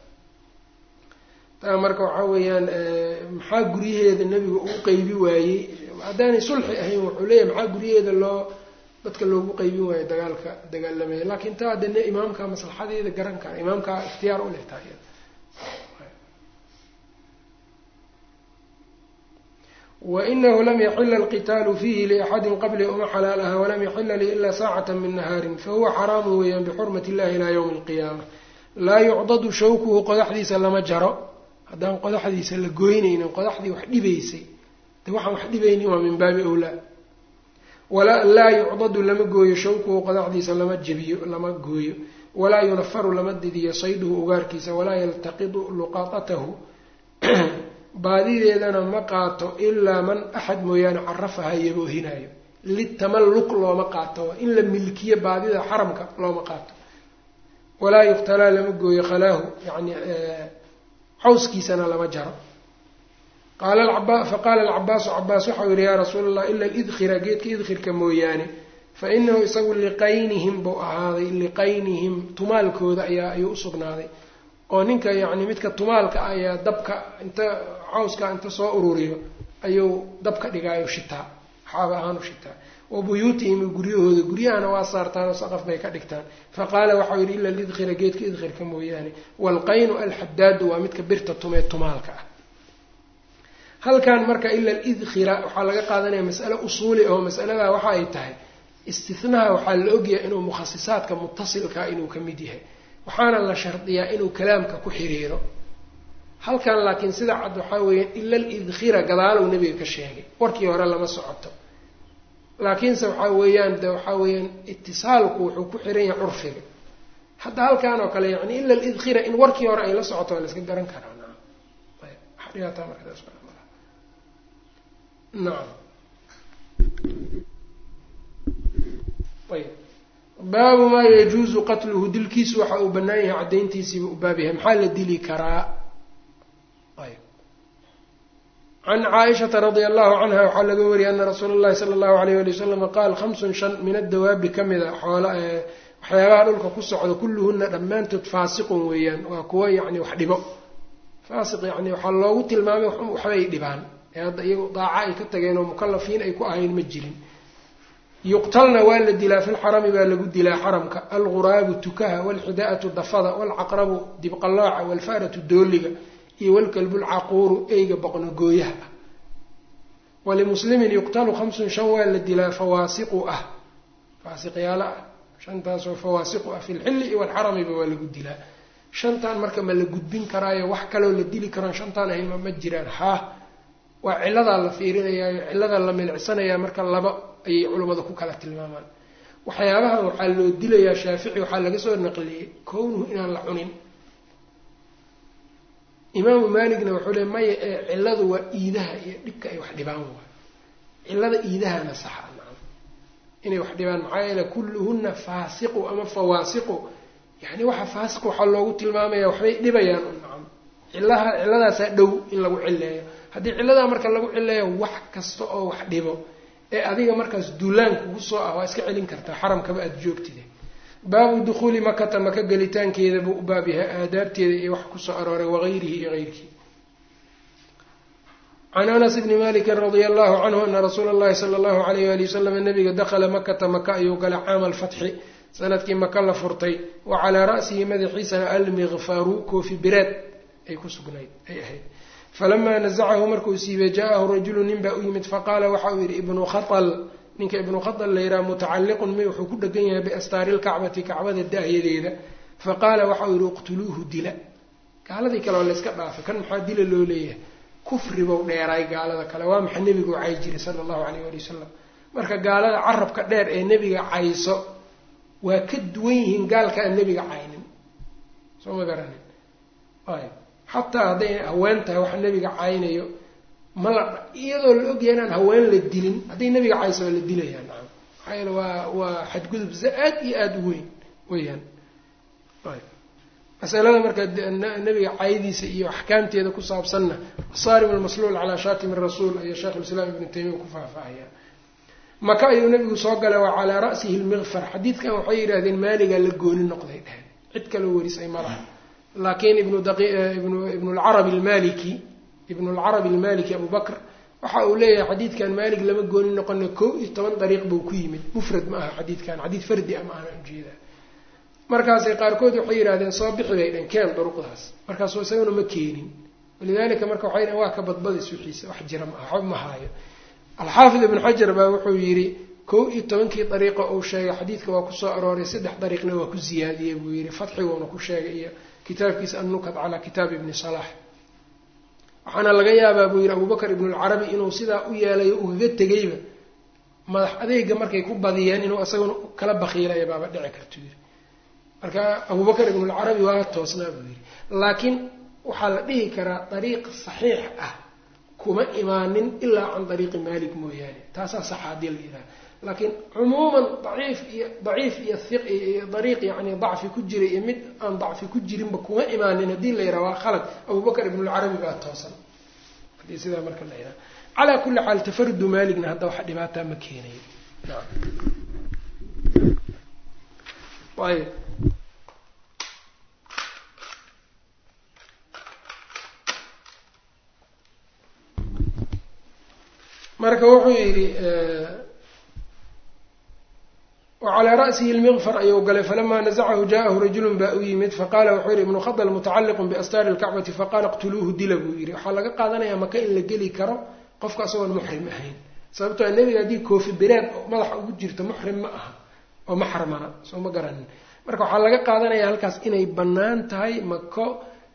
taa marka waxaa weeyaan maxaa guryaheeda nebiga uu qeybi waayey haddaanay sulxi ahayn wuxuu leeyahay maxaa guryaheeda dadka loogu qeybin waayo dagaalamaya laakiin taa haddana imaamka maslaxadeeda garan kara imaamkaa ikhtiyaar u leh taa wainahu lam yaxila alqitaalu fiihi liaxadin qabli uma xalaalaha walam yaxila lii ilaa saacata min nahaarin fahuwa xaraamu weeyaan bixurmati illahi ilaa yowmi alqiyaama laa yucdadu shawkuhu qodaxdiisa lama jaro haddaan qodaxdiisa la goynaynin qodaxdii wax dhibaysay de waxaan wax dhibaynin waa min baabi awlaa laa yucdadu lama gooyo shawkuhu qodaxdiisa lama jebiyo lama gooyo walaa yunafaru lama didiyo sayduhu ugaarkiisa walaa yaltaqidu luqaatatahu baadideedana ma qaato ilaa man axad mooyaane carafaha yaboohinaayo litamalluq looma qaato in la milkiyo baadida xaramka looma qaato walaa yuqtalaa lama gooyo khalaahu yani cawskiisana lama jaro faqaala alcabaasu cabaas waxau yihi yaa rasuula allah ila lidkhira geedka idkhirka mooyaane fainahu isagu liqaynihim buu ahaaday liqaynihim tumaalkooda ayuu usugnaaday oo ninka yani midka tumaalka ayaa dabka inta cawskaa inta soo ururiyo ayuu dabka dhigaayo shitaa xaaba ahaan u shitaa wa buyuutihim guryahooda guryahana waa saartaan oo saqaf bay ka dhigtaan faqaala waxau yidhi ila lidkhira geedka idkhirka mooyaane waalqaynu alxadaadu waa midka birta tumee tumaalka ah halkan marka ila lidkhira waxaa laga qaadanaya mas'ale usuuli oo mas'aladaa waxa ay tahay istinaha waxaa la ogyahay inuu mukhasisaadka mutasilkaa inuu ka mid yahay waxaana la shardiyaa inuu kalaamka ku xiriiro halkan laakiin sida cad waxaa weeyaan ila lidkhira gadaalow nebiga ka sheegay warkii hore lama socoto laakiinse waxaa weeyaan de waxaa weeyaan itisaalku wuxuu ku xiran yahay curfiga hadda halkan oo kale yani ila lidkhira in warkii hore ay la socoto waa la iska garan karaa nacam ayb baabu maa yajuuzu qatluhu dilkiisu waxa uu bannaan yahay caddayntiisiiba u baab yahay maxaa la dili karaa ayb can caaishata radia allahu canha waxaa laga wariyay ana rasuula اllahi sala allahu alayh ali wasalam qaal 5 min addawaabi ka mida xoola waxyaabaha dhulka ku socda kulluhuna dhammaantood faasiqun weeyaan waa kuwa yani wax dhibo faasiq yani waxaa loogu tilmaamay waxbay dhibaan ee hadda iyagu daaca ay ka tageen oo mukalafiin ay ku ahayn ma jirin yuqtalna waa la dilaa fi lxarami baa lagu dilaa xaramka alguraabu tukaha walxidaa'atu dafada walcaqrabu dibqallaaca walfaratu dooliga iyo walkalbu lcaquuru eyga boqnogooyaha ah walimuslimin yuqtalu 5 waa la dilaa fawaasiqu ah faasiqyaala ah 5taasoo fawaasiqu ah fi lxilli iyo walxaramiba waa lagu dilaa 5tan marka ma la gudbin karaayo wax kaloo la dili karaan 5tan ahayn ma jiraan waa ciladaa la fiirinayaayo cilada la milicsanayaa marka laba ayay culimmadu ku kala tilmaamaan waxyaabaha waxaa loo dilayaa shaafici waxaa laga soo naqliyey kownuhu inaan la cunin imaamu maaligna wuxuu le maya ee ciladu waa iidaha iyo dhibka ay wax dhibaan waay cilada iidahana saxa nacam inay wax dhibaan maxaa yeele kulluhuna faasiqu ama fawaasiqu yani waxa faasiq waxaa loogu tilmaamaya waxbay dhibayaan nacam ciladaasaa dhow in lagu cileeyo haddii ciladaa marka lagu cileeyo wax kasta oo wax dhibo ee adiga markaas duulaan kugu soo ah waa iska celin kartaa xaramkaba aada joogtide baabu dukhuuli makata maka gelitaankeeda buu u baab yahay aadaabteeda iyo wax kusoo arooray wagayrihi iyo keyrkii can anas bni malikin radia allahu canhu ana rasuula اllahi sala allahu alayh ali wasalam nabiga dakhala makata maka ayuu galay caama alfatxi sanadkii maka la furtay wa calaa ra'sihi madaxiisana almiqfaru koofi bireed ay ku sugnayd ay ahayd falamaa nazacahu markuu siibay jaa-ahu rajulu nin baa u yimid faqaala waxa uu yidhi ibnu khatal ninka ibnu khatal la yidhaha mutacalliqun mi wuxuu ku dhegan yahay biastaari lkacbati kacbada daahyadeeda faqaala waxa uu yidhi iqtuluuhu dila gaaladii kale oo layska dhaafay kan maxaa dila loo leeyahay kufri bou dheeraay gaalada kale waa maxa nebigu cay jiray sala allahu alayh ali wasalam marka gaalada carabka dheer ee nebiga cayso waa ka duwan yihiin gaalka aan nebiga caynin soo ma garanin xataa hadday haween tahay waxa nebiga caynayo iyadoo la ogyahay inaan haween la dilin hadday nebiga cayso waa la dilayaa nacam maxaa yeele waa xadgudub aad iyo aada u weyn weyaan masalada marka nebiga caydiisa iyo axkaamteeda ku saabsanna asaarim almasluul calaa shaatimi rasuul ayo sheikhulislaam ibnu taymiya ku faahfaahaya maka ayuu nebigu soo galay waa calaa ra'sihi lmiqfar xadiidkan waxay yidhaahdeen maaligaa la gooni noqday dheheen cid kaloo warisay malaha laakiin ibnu lcarabi almaliki abu bakr waxa uu leeyahay xadiidkan maalik lama gooni noqona 11 dariiq buu ku yimid mufrad ma aha xadiidkan xadiid fardi ah ma aha ujeedaa markaasay qaarkood waxay yidhahdeen soo bixi bay dhankeen duruqdaas markaasuu isaguna ma keenin walidaalika marka waxay dhahen waa ka badbadis wixiisa wax jira ma aha ma haayo alxaafid ibn xajar baa wuxuu yidhi 11kii dariiqa uu sheegay xadiidka waa kusoo arooray 3 dariiqna waa ku ziyaadiyey buu yidhi fatxiguuna ku sheegay iyo kitaabkiisa annukad calaa kitaab ibni salax waxaana laga yaabaa buu yidhi abubakr ibnu lcarabi inuu sidaa u yeelayo ugaga tegayba madax adeega markay ku badiyeen inuu isaguna kala bakiilaya baaba dhici kartu yidhi marka abubakr ibnu lcarabi waa toosnaa buu yidhi laakiin waxaa la dhihi karaa dariiq saxiix ah kuma imaanin ilaa can dariiqi maalik mooyaane taasaa saxa haddii la yidhaha laakiin cumuuman daciif iyo dariiq yani dacfi ku jira iyo mid aan dacfi ku jirinba kuma imaanin haddii la yidhaha waa khalad abubakr ibnu lcarabi baa toosan haddii sidaa marka la yidhaha calaa kulli xaal tafarudu maaligna hadda waxa dhibaataa ma keenayo ayb marka wuxuu yidhi wacalaa ra'sihi lmiqfar ayuu galay falamaa nazacahu jaahu rajulun baa u yimid faqaala wuxuu yidhi ibnu khadl mutacalliqun biastaari lkacbati faqaala iqtuluuhu dila buu yidhi waxaa laga qaadanayaa maka in la geli karo qofka isagoon muxrim ahayn sababtoo nebiga haddii koofi bireed oo madaxa ugu jirto muxrim ma aha oo maxramana soo ma garanin marka waxaa laga qaadanayaa halkaas inay bannaan tahay mako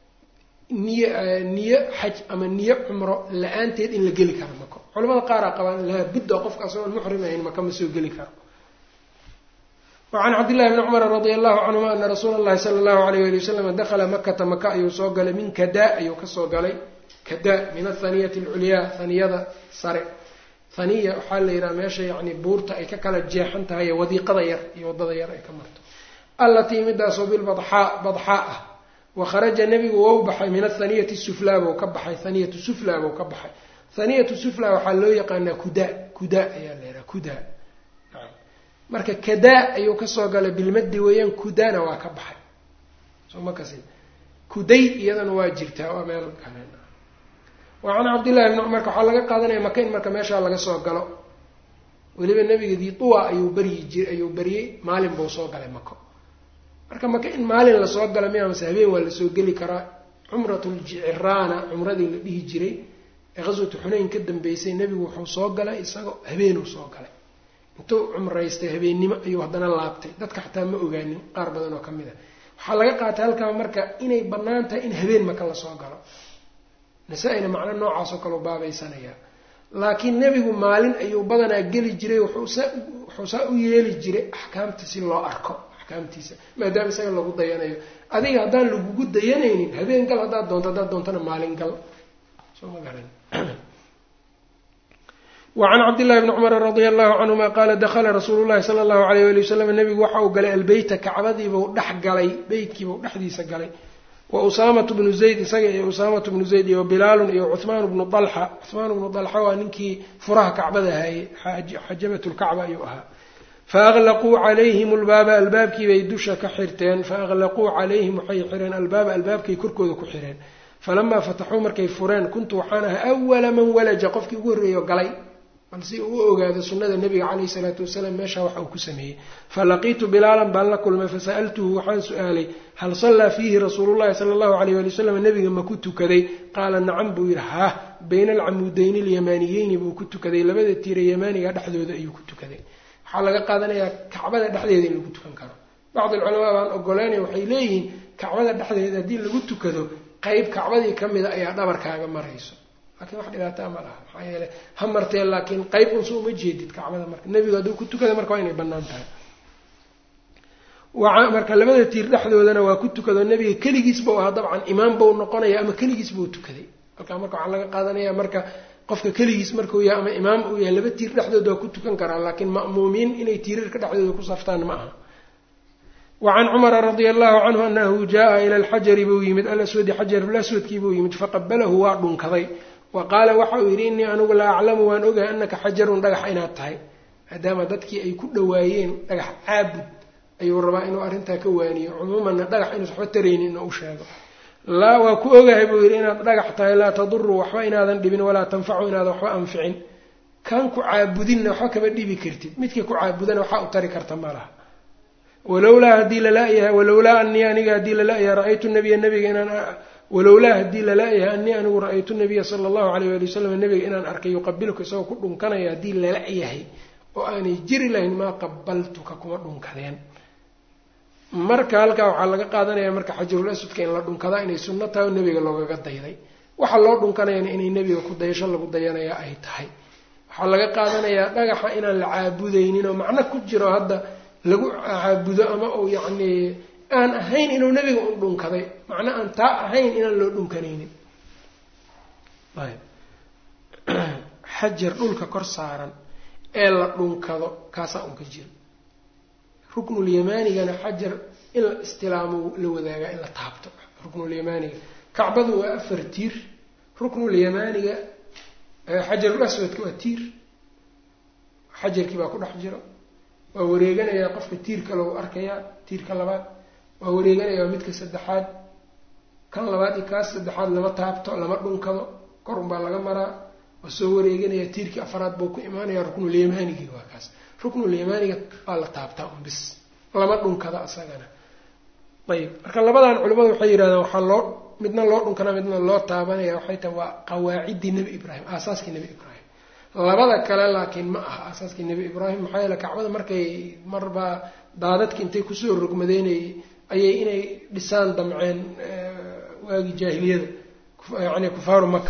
niyo xaj ama niyo cumro la-aanteed in la geli karo mako culamada qaaraa qabaan laabudda qofka isagoon muxrim ahayn maka ma soo geli karo wacan cabdillahi bni cumar radia allahu canhuma ana rasuula allahi sala allahu alayh ali wasalam dakhala makata maka ayuu soo galay min kadaa ayuu kasoo galay kadaa min athaniyati alculyaa haniyada sare haniya waxaa la yidhaha meesha yacni buurta ay ka kala jeexan tahay wadiiqada yar iyo waddada yar ay ka marto allatii midaasoo badxaa ah wakharaja nebigu wou baxay min athaniyati suflaa buu ka baxay haniyatu suflaa buu ka baxay haniyatu suflaa waxaa loo yaqaanaa kudaa ayaa la yidhaha kudaa marka kadaa ayuu kasoo galay bilmaddi weeyaan kudaana waa ka baxay soo ma kasi kuday iyadana waa jirtaa waa meel kale wacan cabdillahi bni marka waxaa laga qaadanaya maka in marka meeshaa laga soo galo weliba nebiga diitua ayuu baryey maalin buu soo galay mako marka maka in maalin lasoo gala miya mase habeen waa lasoo geli karaa cumratuljiciraana cumradii la dhihi jiray ee qaswatu xunayn ka dambeysay nebigu wuxuu soo galay isagoo habeenuu soo galay intuu cumraystay habeennimo ayuu haddana laabtay dadka xataa ma ogaanin qaar badan oo ka mid a waxaa laga qaatay halkaa marka inay bannaan tahay in habeen maka lasoo galo nasaa-ina macno noocaasoo kaleu baabaysanayaa laakiin nebigu maalin ayuu badanaa geli jiray wuxuu saa u yeeli jiray axkaamta si loo arko axkaamtiisa maadaama isaga lagu dayanayo adiga haddaan lagugu dayanaynin habeen gal haddaad doontana maalin gal soo ma garan wacan cabdillahi bni cumar radia allahu canhuma qaala dakhala rasuulu llahi sala allahu alayh ali wasalam nebigu waxa uu galay albeyta kacbadiibuu dhex galay beytkiibuu dhexdiisa galay wa usaamatu bnu zayd isaga iyo usaamatu bnu zayd iyo bilaalun iyo cuhmaan bnu dalxa cuhmaan bnu dalxa waa ninkii furaha kacbada hayay xajabatu lkacba ayuu ahaa faaqlaquu calayhim albaaba albaabkiibay dusha ka xirteen faaqlaquu calayhim waxay xireen albaaba albaabkay korkooda ku xireen falamaa fataxuu markay fureen kuntu waxaan ahaa awala man walaja qofkii ugu horreeyo galay bal si uu u ogaado sunnada nebiga calayhi salaatu wasalaam meeshaa waxa uu ku sameeyey falaqiitu bilaalan baan la kulmay fasa'altuhu waxaan su-aalay hal sallaa fiihi rasuulullahi sala allahu alayh ali wasalam nebiga ma ku tukaday qaala nacam buu yidhi haah bayna alcamuudeyni alyamaniyeyni buu ku tukaday labada tiire yamaaniga dhexdooda ayuu ku tukaday waxaa laga qaadanayaa kacbada dhexdeeda in lagu tukan karo bacdi alculamaa baan ogoleynaya waxay leeyihiin kacbada dhexdeeda haddii lagu tukado qeyb kacbadii ka mida ayaa dhabarkaaga marayso laakiin wax dhibaataa ma laha maxaa yeele ha martee laakiin qeyb unsa uma jeedid kacbada marka nebigu hadduu ku tukada marka waa inay bannaan tahay marka labada tiir dhexdoodana waa ku tukado nebiga keligiis bau ahaa dabcan imaam bau noqonaya ama keligiis buu tukaday halkaa marka waxaa laga qaadanaya marka qofka keligiis markuu yahay ama imaam uu yahay laba tiir dhexdooda waa ku tukan karaa laakiin ma'muumiin inay tiirarka dhexdooda ku saftaan ma aha wacan cumara radia allahu canhu anahu jaa ila alxajari buu yimid alaswadi xajarulaswadkii buu yimid faqabalahu waa dhunkaday wa qaala waxa uu yidhi innii anigu la aclamu waan ogahay annaka xajarun dhagax inaad tahay maadaama dadkii ay ku dhowaayeen dhagax caabud ayuu rabaa inuu arrintaa ka waaniyo cumuumanna dhagax inuus waxba taraynin inuu u sheego laa waa ku ogahay buu yidhi inaad dhagax tahay laa taduru waxba inaadan dhibin walaa tanfacu inaadan waxba anficin kan ku caabudinna waxba kama dhibi kartid midkii ku caabudana waxaa u tari karta ma laha walowlaa haddii lalaayahay walowlaa anii aniga haddii lalaayahay ra-aytu nabiya nabiga inaan walowlaa haddii lalaayahay anii anigu ra-aytu nabiya sala allahu alayh waali wasalam nabiga inaan arkay yuqabiluka isagoo ku dhunkanaya haddii lala-yahay oo aanay jiri lahayn maa qabaltuka kuma dhunkadeen marka halkaa waxaa laga qaadanaya marka xajarul aswadka in la dhunkadaa inay sunno tahay oo nebiga loogaga dayday waxaa loo dhunkanayana inay nebiga ku dayasho lagu dayanaya ay tahay waxaa laga qaadanayaa dhagaxa inaan la caabudaynin oo macno ku jiro hadda lagu caabudo ama uu yacnii aan ahayn inuu nebiga un dhunkaday macno aan taa ahayn inaan loo dhunkanaynin ayb xajar dhulka kor saaran ee la dhunkado kaasaa un ka jiro ruknulyamaanigana xajar in la istilaamo la wadaagaa in la taabto ruknulyamaaniga kacbadu waa 4 tiir ruknulyamaaniga xajarul aswadka waa tiir xajarkii baa ku dhex jiro waa wareeganayaa qofka tiirka lagu arkayaa tiirka labaad waa wareeganayaa midka saddexaad kan labaad iyo kaas saddexaad lama taabto lama dhunkado kor unbaa laga maraa waa soo wareeganayaa tiirkii afaraad buu ku imaanayaa ruknulyamaanigii waa kaas ruknulyamaaniga waa la taabtaa un bis lama dhunkado asagana ayib marka labadan culimmadu waxay yidhahdeen waxaa loo midna loo dhunkanaa midna loo taabanaya waxay tahay waa qawaaciddii nebi ibraahim aasaaskii nebi ibraahim labada kale laakiin ma aha aasaaskii nebi ibraahim maxaa yeele kacbada markay marbaa daadadki intay kusoo rogmadeynayay ayay inay dhisaan damceen waagii jaahiliyada yacni kufaaru maka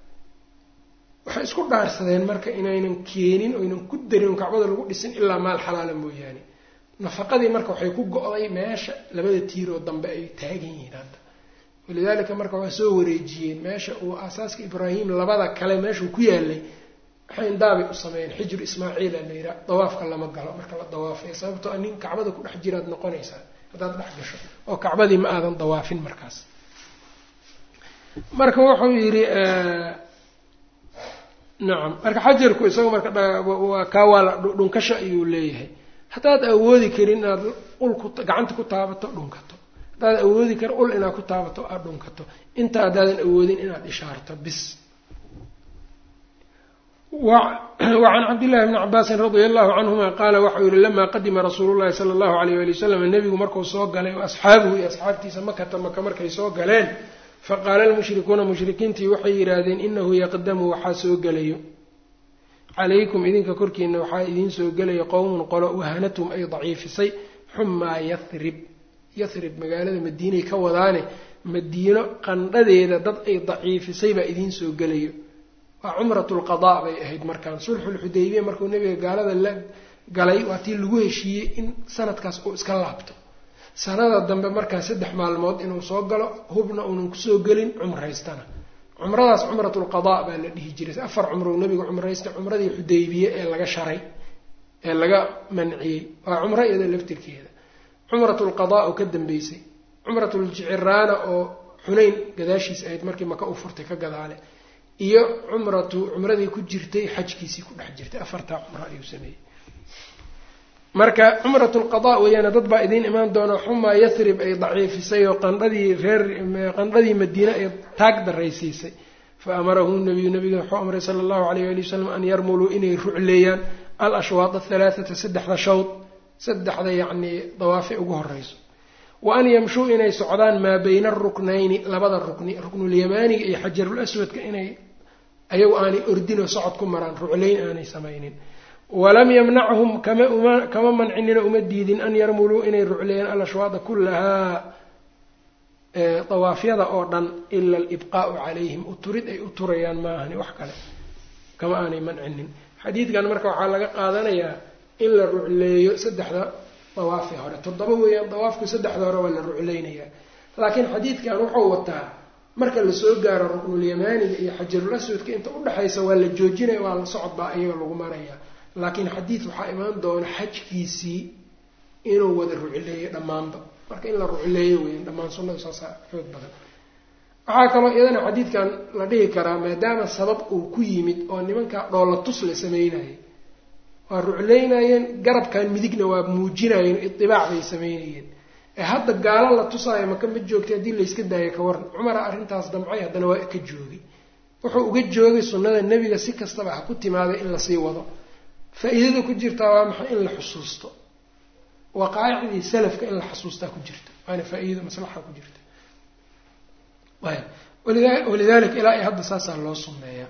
waxay isku dhaarsadeen marka inaynan keenin oo ynan ku darin oo kacbada lagu dhisin ilaa maal xalaala mooyaane nafaqadii marka waxay ku go-day meesha labada tiir oo dambe ay taagan yihiin hadda walidaalika marka waa soo wareejiyeen meesha uu aasaaska ibraahim labada kale meeshuu ku yaalay waxay indaabay u sameeyeen xijru ismaaciila la yidhaha dawaafka lama galo marka la dawaafay sababtoo a nin kacbada ku dhex jiraad noqonaysaa haddaad dhex gasho oo kacbadii ma aadan dawaafin markaas marka wuxuu yidhi nacam marka xajarku isaga marka kaa waa la dhunkasha ayuu leeyahay haddaad awoodi karin inaad gacanta ku taabato dhunkato haddaad awoodi karin ul inaad ku taabato aad dhunkato inta haddaadan awoodin inaad ishaarto bis wacan cabdillahi bni cabaasin radia allahu canhuma qaala waxau yihi lamaa qadima rasuulu llahi sala allahu alayh ali wasalam nebigu markuu soo galay o asxaabuhu iyo asxaabtiisa makata maka markay soo galeen faqaala almushrikuuna mushrikiintii waxay yidhaahdeen inahu yaqdamu waxaa soo gelayo calaykum idinka korkiina waxaa idiin soo gelaya qowmun qolo wahanatum ay daciifisay xumaa yathrib magaalada madiinay ka wadaane madiino qandhadeeda dad ay daciifisay baa idiin soo gelayo waa cumrat lqadaa bay ahayd markaan sulxulxudaybiya markuu nebiga gaalada la galay waa tii lagu heshiiyey in sanadkaas uu iska laabto sanada dambe markaa 3 maalmood inuu soo galo hubna uunan kusoo gelin cumraystana cumradaas cumratulqadaa baa la dhihi jiray 4 cumrou nebigu cumraystay cumradii xudaybiye ee laga sharay ee laga manciyey waa cumro iyada laftirkeeda cumratulqadaa oo ka dambeysay cumratuljiciraana oo xunayn gadaashiis ahayd markii maka u furtay ka gadaale iyo cumradii ku jirtay xajkiisii ku dhex jirtay 4 cumro ayuu sameeyey marka cumratulqadaa weeyaana dad baa idiin imaan doona xumaa yathrib ay daciifisay oo qandhadii madiine ay taag daraysiisay fa amarahu nabiyu nabiga wuxuu amray sala allahu alayh ali wasalam an yarmuluu inay rucleeyaan al-ashwaad 3 saddexda shawd saddexda yacnii dawaafi ugu horeyso wa an yamshuu inay socdaan maa bayna aruknayni labada rukni ruknulyamaaniga iyo xajarul aswadka inay ayagu aanay ordinoo socod ku maraan rucleyn aanay samaynin walam yamnachum kama mancinina uma diidin an yarmuluu inay rucleeyaan alashwaada kullahaa dawaafyada oo dhan ila alibqaau calayhim uturid ay u turayaan maahani wax kale kama aanay mancinin xadiidkan marka waxaa laga qaadanayaa in la rucleeyo 3 dawaafi hore 7 weeyaan dawaafku 3 hore waa la rucleynayaa laakiin xadiidkan wuxuu wataa marka lasoo gaaro ruknulyamaaniga iyo xajarul aswadka inta udhexaysa waa la joojinaya waa la socod baa iyaga lagu maraya laakiin xadiid waxaa imaan doona xajkiisii inuu wada rucleeyo dhammaanba marka in la rucleeyo weyan dhammaan sunnada saasa xoog badan waxaa kaloo iyadana xadiidkan la dhihi karaa maadaama sabab uu ku yimid oo nimankaa dhoolla tus la sameynayay waa rucleynayeen garabkan midigna waa muujinayeen idibaac bay sameynayeen hadda gaalo la tusaayo maka ma joogtay haddii layska daayo ka waran cumara arrintaas damcay haddana waa ka joogay wuxuu uga joogay sunnada nebiga si kastaba ha ku timaaday in lasii wado faa-iidada ku jirtaa waa maxay in la xusuusto waqaaicdii salafka in la xusuustaa ku jirta waana faa-iido maslaxa ku jirta walidalika ilaa ay hadda saasaa loo sunneeyaa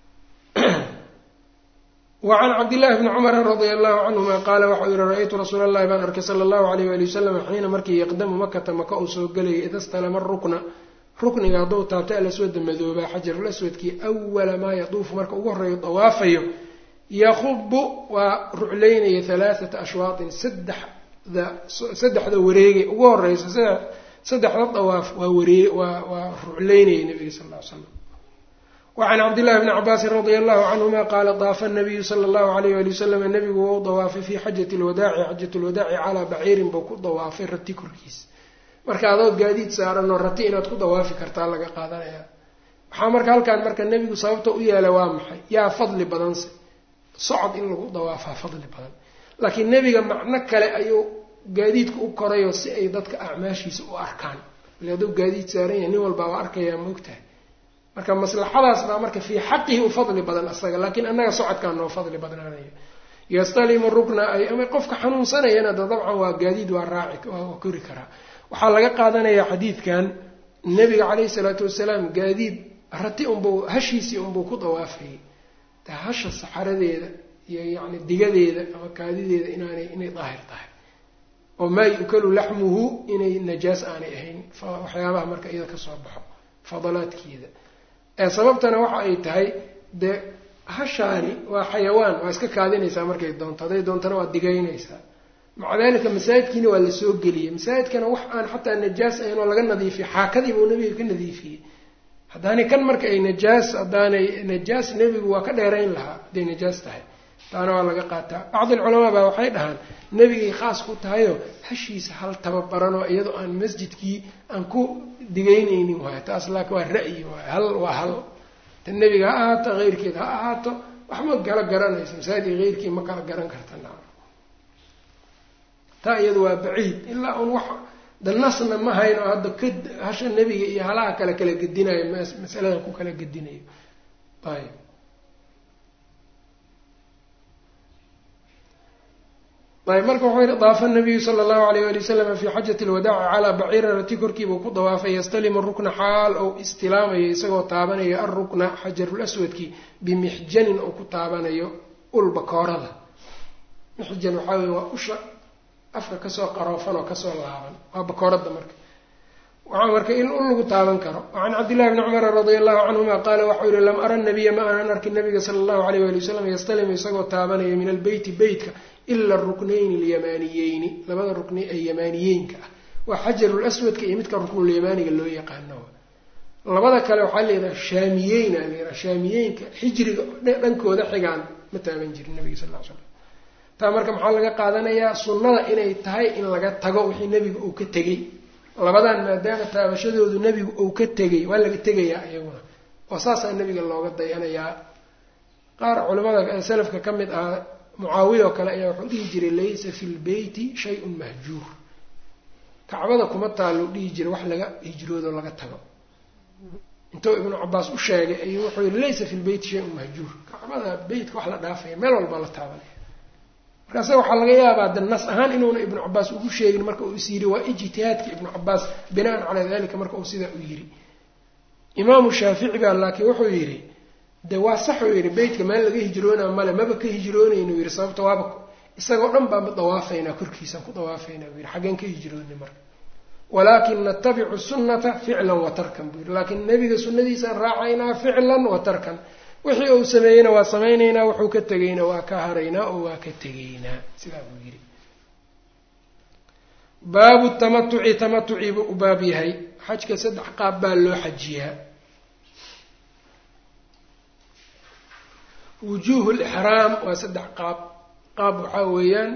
wacan cabdillahi bni cumara radia allahu canhuma qaala waxau yihi ra-aytu rasuula allahi baan arkay sala allahu alayh waali wasalam xiina markii yaqdamu makata maka uu soo gelayay ida stalama rukniga hadduu taabtay alaswada madoobaa xajarul aswadkii awala maa yaduufu marka ugu horreeyo dawaafayo yaqubu waa ruclaynaya halaathata ashwaatin saddexda wareege ugu horeysa saddexda dawaaf waa ruclaynaya nabiga sal ll ly slam wacan cabdillahi bni cabaasin radia allahu canhuma qaala daafa nabiyu sala allahu alayh wali wasalam nabigu wau dawaafay fii xajati lwadaaci xajatulwadaaci calaa baciirin buu ku dawaafay rati korkiisa marka adood gaadiid saaranoo rati inaad ku dawaafi kartaa laga qaadanaya waxaa marka halkaan marka nebigu sababta u yeelay waa maxay yaa fadli badanse socod in lagu dawaafaa fadli badan laakiin nebiga macno kale ayuu gaadiidka u korayoo si ay dadka acmaashiisa u arkaan ile hadduu gaadiid saaran yahay nin walbaa waa arkayaa maogtahay marka maslaxadaas baa marka fii xaqihi u fadli badan asaga laakiin annaga socodkaan noo fadli badnaanayo yastalimu rukna ama qofka xanuunsanayana da dabcan waa gaadiid waa raaci waa kori karaa waxaa laga qaadanayaa xadiidkan nebiga calayhi salaatu wasalaam gaadiid rati unbuu hashiisii unbuu ku dawaafayay ta hasha saxaradeeda iyo yacni digadeeda ama kaadideeda inay daahir tahay oo maa yukalu laxmuhu inay najaas aanay ahayn waxyaabaha marka iyada kasoo baxo fadalaadkeeda sababtana waxa ay tahay dee hashaani waa xayawaan waa iska kaadinaysaa markay doonto hadday doontana waa digaynaysaa maca dalika masaajidkiina waa lasoo geliyey masaajidkana wax aan xataa najaas ahayn oo laga nadiifiyey xaakadiibuu nebiga ka nadiifiyey haddaanay kan marka ay haddaanay najaas nebigu waa ka dheerayn lahaa hadday najaas tahay taana waa laga qaataa bacdilculamaa baa waxay dhahaan nebigay khaas ku tahayoo hashiisa hal tababaranoo iyadoo aan masjidkii aan ku digaynaynin waayo taas laakin waa ra'yi waayo hal waa hal ta nebiga ha ahaato keyrkeed ha ahaato waxma kala garanaysa masaajidka keyrkii ma kala garan karta taa iyadu waa baciid ilaa un wax danasna ma hayn oo hadda hasha nebiga iyo halaha kala gedinayo masaladan ku kala gedinayo ayb marka wuxuu yihi daafa nabiyu sala allahu alayh wali wasalam fii xajati lwadaaci calaa baciira rati korkiibuu ku dawaafay yastalimu rukna xaal ou istilaamayo isagoo taabanayo alrukna xajarul aswadkii bimixjanin oo ku taabanayo ulbakoorada mixjan waxaa weye waa usha afka kasoo qaroofan oo kasoo laaban waa bakooradda marka waxaa marka in ul lagu taaban karo wacan cabdillahi bni cumara radia allahu canhuma qaala waxau yihi lam ara nabiya ma aanan arkin nabiga sala allahu alayh wali wasalam yastalimu isagoo taabanaya min albeyti beytka ila aruknayni alyamaniyeyni labada rukni ee yamaaniyeynka ah waa xajarul aswadka iyo midka ruknulyamaaniga loo yaqaano labada kale waxaa layidhaha shaamiyeyna layidhaha shaamiyeynka xijriga dhankooda xigaan ma taaban jirin nabiga sal ll ly slam taa marka maxaa laga qaadanayaa sunnada inay tahay in laga tago wixii nebigu uu ka tegey labadan maadaama taabashadoodu nebigu uu ka tegay waa laga tegayaa iyaguna oo saasaa nebiga looga dayanayaa qaar culimmada salafka ka mid ah mucaawiya oo kale ayaa wuxuu dhihi jiray laysa fi lbeyti shay-un mahjuur kacbada kuma taalo dhihi jiray wax laga hijroodo laga tago intuu ibnu cabaas u sheegay ayuu wuxuu yihi laysa fi lbeyti shay-un mahjuur kacbada beytka wax la dhaafaya meel walba la taabanaya markaase waxaa laga yaabaa de nas ahaan inuuna ibnu cabaas ugu sheegin marka uu is yiri waa ijtihaadka ibnu cabaas binaan calaa dalika marka uu sidaa u yiri imaamu shaafici baa laakiin wuxuu yidhi de waa sax uu yidhi beytka meel laga hijroonaa male maba ka hijroonaynu yidhi sababta waaba isagoo dhan baanba dawaafaynaa korkiisaan ku dawaafaynaa buu yidhi xaggeen ka hijrooni marka walaakin natabicu sunnata ficlan wa tarkan buu yidhi laakiin nebiga sunnadiisaan raacaynaa ficlan wa tarkan wixii uu sameeyeyna waa samaynaynaa wuxuu ka tegayna waa ka haraynaa oo waa ka tegaynaa sidaa buu yidhi baabu tamatuci tamatucii buu u baab yahay xajka 3 qaab baa loo xajiyaa wujuuhu lixraam waa 3 qaab waxaa weeyaan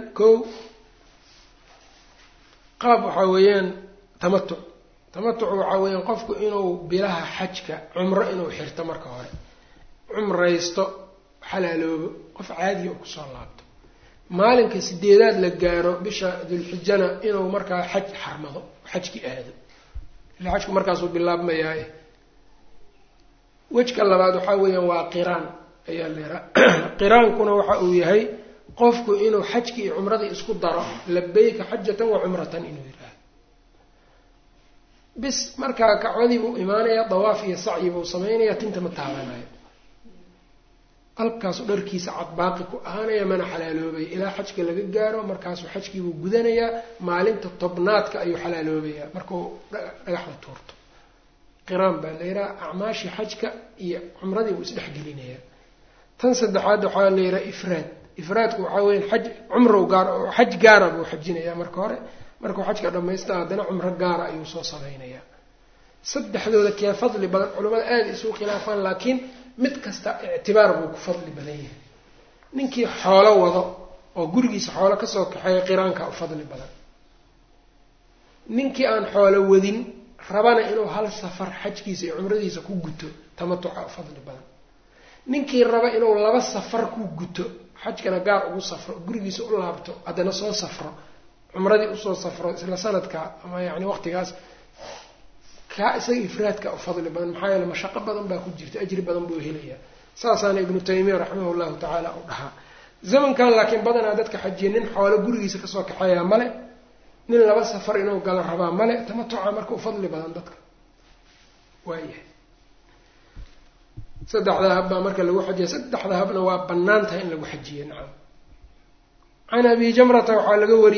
qaab waxaa weeyaan tamatuc waxaa weeyaan qofku inuu bilaha xajka cumro inuu xirto marka hore cumraysto xalaaloobo qof caadiya oo kusoo laabto maalinka 8aad la gaaro bisha dulxijana inuu markaa xaj xarmado xajki aado ila xajku markaasuu bilaabmayaa wajka labaad waxa weeyaan waa qiraan ayaa leeyahay qiraankuna waxa uu yahay qofku inuu xajki iyo umradii isku daro labbayka xajatan wa umratan inuu yiraahdo bis markaa kacwadii uu imaanaya dawaaf iyo sacyi buu sameynaya tinta ma taabanayo halkaas dharkiisa cad baaqi ku ahaanaya mana xalaaloobay ilaa xajka laga gaaro markaasuu xajkii buu gudanayaa maalinta tobnaadka ayuu xalaaloobaya markuu dhagaxda tuurto qiraan baa leeyahay acmaashi xajka iyo umradii uu isdhex gelinayaa tan saddexaad waxaa leeyahay ifraadku waxaa weeyaan xaj umro gaar oo xaj gaar ah buu xajinayaa marka hore markuu xajka dhameystaa haddana umro gaar ah ayuu soo sameynayaa saddexdooda kee fadli badan culimada aad isu khilaafaan laakiin mid kasta ictibaar buu ku fadli badan yahay ninkii xoolo wado oo gurigiisa xoolo ka soo kaxeeya qiraanka u fadli badan ninkii aan xoolo wadin rabana inuu hal safar xajkiisa iyo umradiisa ku guto tamatuca u fadli badan ninkii raba inuu 2 safar ku guto xajkana gaar ugu safro gurigiisa u laabto haddana soo safro umradii u soo safro isla sanadka ama yaani waqtigaas ka isaga ifraadka u fadli badan maxaa yeelay mashaqo badan baa ku jirta ajri badan buu helayaa saasana ibnu taymiya rahimahullahu ta'ala u dhaha zamankan laakiin badanaa dadka xajiyeen xoolo gurigiisa ka soo kaxeeyaa male nin 2 safar inuu galo rabaa male tamatuca marka u fadli badan dadka waayahay saddexda habba marka lagu xajiyo saddexda habna waa banaantahay in lagu xajiyo nacam عن أبي جمرة وحال قوري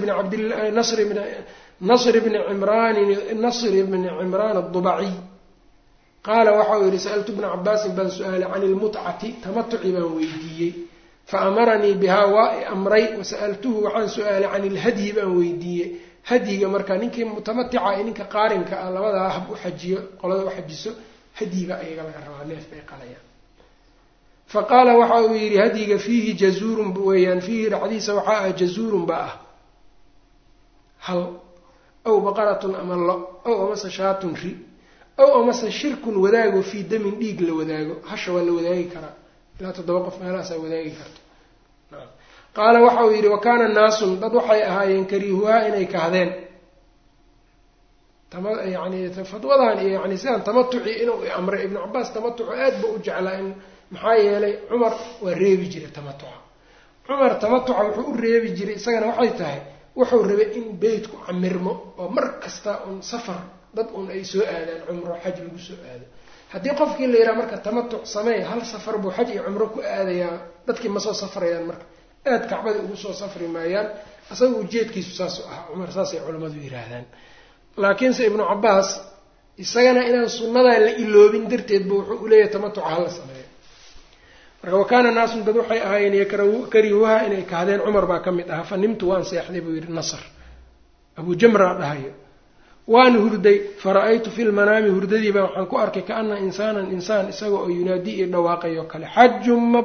نصر بن عمران الضبعي قال وحاول سألت ابن عباس بن سؤال عن المتعة تمتع بن ويديي فأمرني بها وأمري وسألته عن سؤال عن الهدي بن ويديي هدي مركانك متمتعة إنك قارنك على ماذا أحب أحجي قال أحجسه هدي بقى يقال الرغنيف بيقاليا فقال وحاوير هديك فيه جزور بويان فيه الحديث وحاء جزور بقى هل أو بقرة أم الله أو أمس شاة في أو أمس شرك وذاق في دم ديق لوذاق هش ولا وذاق كرا لا تتوقف ما لا سوى وذاق كرت نعم. قال وحاوير وكان الناس بضحي أهاين كريهها إنيك هذين يعني فضوضها يعني سان تمتعي إنه أمر ابن عباس تمتع آد بأجعل إن maxaa yeelay Umar waa reebi jiray tamatuca Umar tamatuca wuxuu u reebi jiray isagana waxay tahay wuxuu rabay in beedku amirmo oo mar kasta un safar dad un ay soo aadaan umro xaj lagu soo aado haddii qofkii la yiraahdo marka tamatuc sameey hal safar buu xaj iyo umro ku aadaya dadkii ma soo safrayaan marka aad kacbada ugu soo safri maayaan asagu ujeedkiisu saas ah Umar saas ay culimadu yiraahdaan laakiin ibn Abbas isagana inaan sunnada la iloobin darteed buu wuxuu u leeyahay tamatuca hal sameey وكان الناس بدوحي أهين يكرهوها إن كهذين عمر باكمل أها فنمت وان سيحذب النصر أبو جمرة هاي وان هردي فرأيت في المنام هردي بحنكو أرك كأن إنسان سوى ينادي النواقي وكال حج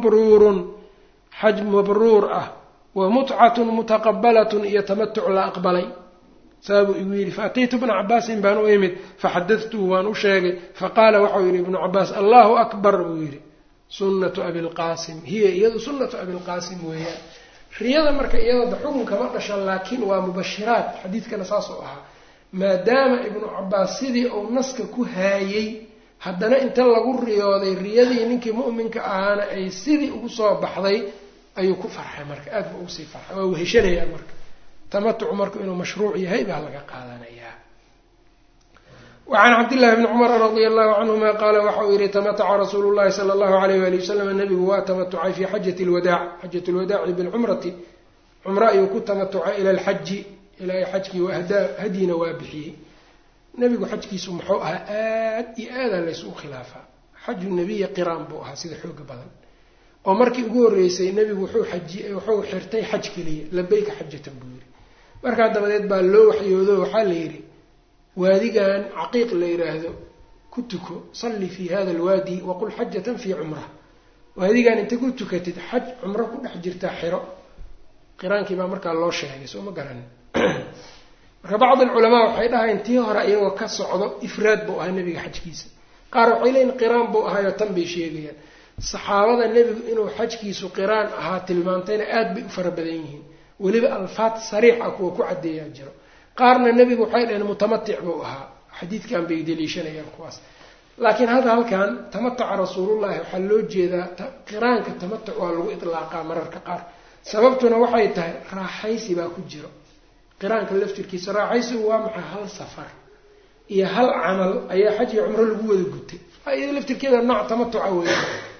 مبرور ومتعة متقبلة يتمتع لا أقبلي سابوا يقول فأتيت ابن عباس بانو إيمد فحدثته وان أشاقي فقال وحوير ابن عباس الله أكبر ويري سنة أبي القاسم هي سنة أبي القاسم وهي رياضة مركا إيضا حكم كما قشل لكن ومبشرات حديث كان ساسوها ما دام ابن عباس سيدي أو نسك كهايي حدنا انت لغو الرياضة إنك مؤمنك أهانا أي سيدي أقصى بحضي أي كفرح مركا أدب أقصي فرح وهشان هي مركا تمتع مركا إنه مشروعي هاي بهذا قادنا إياه وعن عبد الله بن عمر رضي الله عنهما قال وحوير تمتع رسول الله صلى الله عليه وآله وسلم النبي وتمتع في حجة الوداع بالعمرة عمرة يكون تمتع إلى الحج إلى حجك وهدي نوابحه النبي حجك سمحوها آذا ليسوا خلافا حج النبي قران بوها سيد حوق بدن ومركي يقول رئيسي النبي وحو حرتي حجك لي لبيك حجة بوري مركا دبديد باللوح يوذو حاليري واديان عقيق ليراهدو كتكو صلي في هذا الوادي وقل حجة في عمره واديان انت كنت كتد حج عمره كل حجرتا حرا قران كيما marka loo sheegay soo ma garan بعض العلماء waxay dhahay intii hore ayagoo ka socdo ifraad buu ahaa nabiga xajkiisa qaar waxay leeyeen qiraan buu ahaa tan bay sheegayaan saxaabada nebigu inuu xajkiisu qiraan ahaa tilmaantayna aad bay u fara badan yihiin weliba alfaad sariix ah kuwa ku caddeeyaa jiro qaarna nebigu waxay dhaheen mutamatic buu ahaa xadiidkan bay daliishanayaan kuwaas laakiin hadda halkan tamataca rasuulullahi waxaa loo jeedaa qiraanka tamatuc waa lagu itlaaqaa mararka qaar sababtuna waxay tahay raaxaysi baa ku jiro qiraanka laftirkiisa raaxaysigu waa maxay hal safar iyo hal camal ayaa xaj iyo cumro lagu wada gutay iyada laftirkeeda nooc tamatuca weya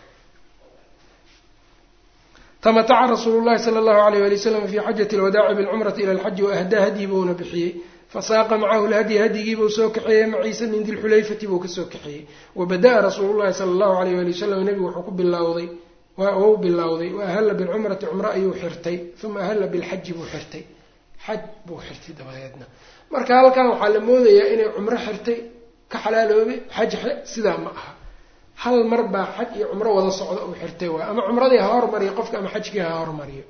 tamataca rasuulu llahi sala allahu alayh wali wasalam fii xajati alwadaaci bilcumrati ila alxaji waahdaa hadyi buuna bixiyey fasaaqa macahu lhadyi hadyigiibuu soo kaxeeyey maciisa min dilxulayfati buu kasoo kaxeeyey wabada-a rasuulu llahi sala allahu alayh wali wasalam nebigu wuxuu ku bilowday wau bilowday waahalla bilcumrati cumro ayuu xirtay uma ahalla bilxaji buu xirtay xaj buu xirtay dabadeedna marka halkan waxaa la moodayaa inay cumro xirtay ka xalaaloobay xaj sidaa ma aha hal mar baa xaj iyo cumro wada socda uu xirtay waay ama cumradii ha hormariyo qofka ama xajkii ha hormariyo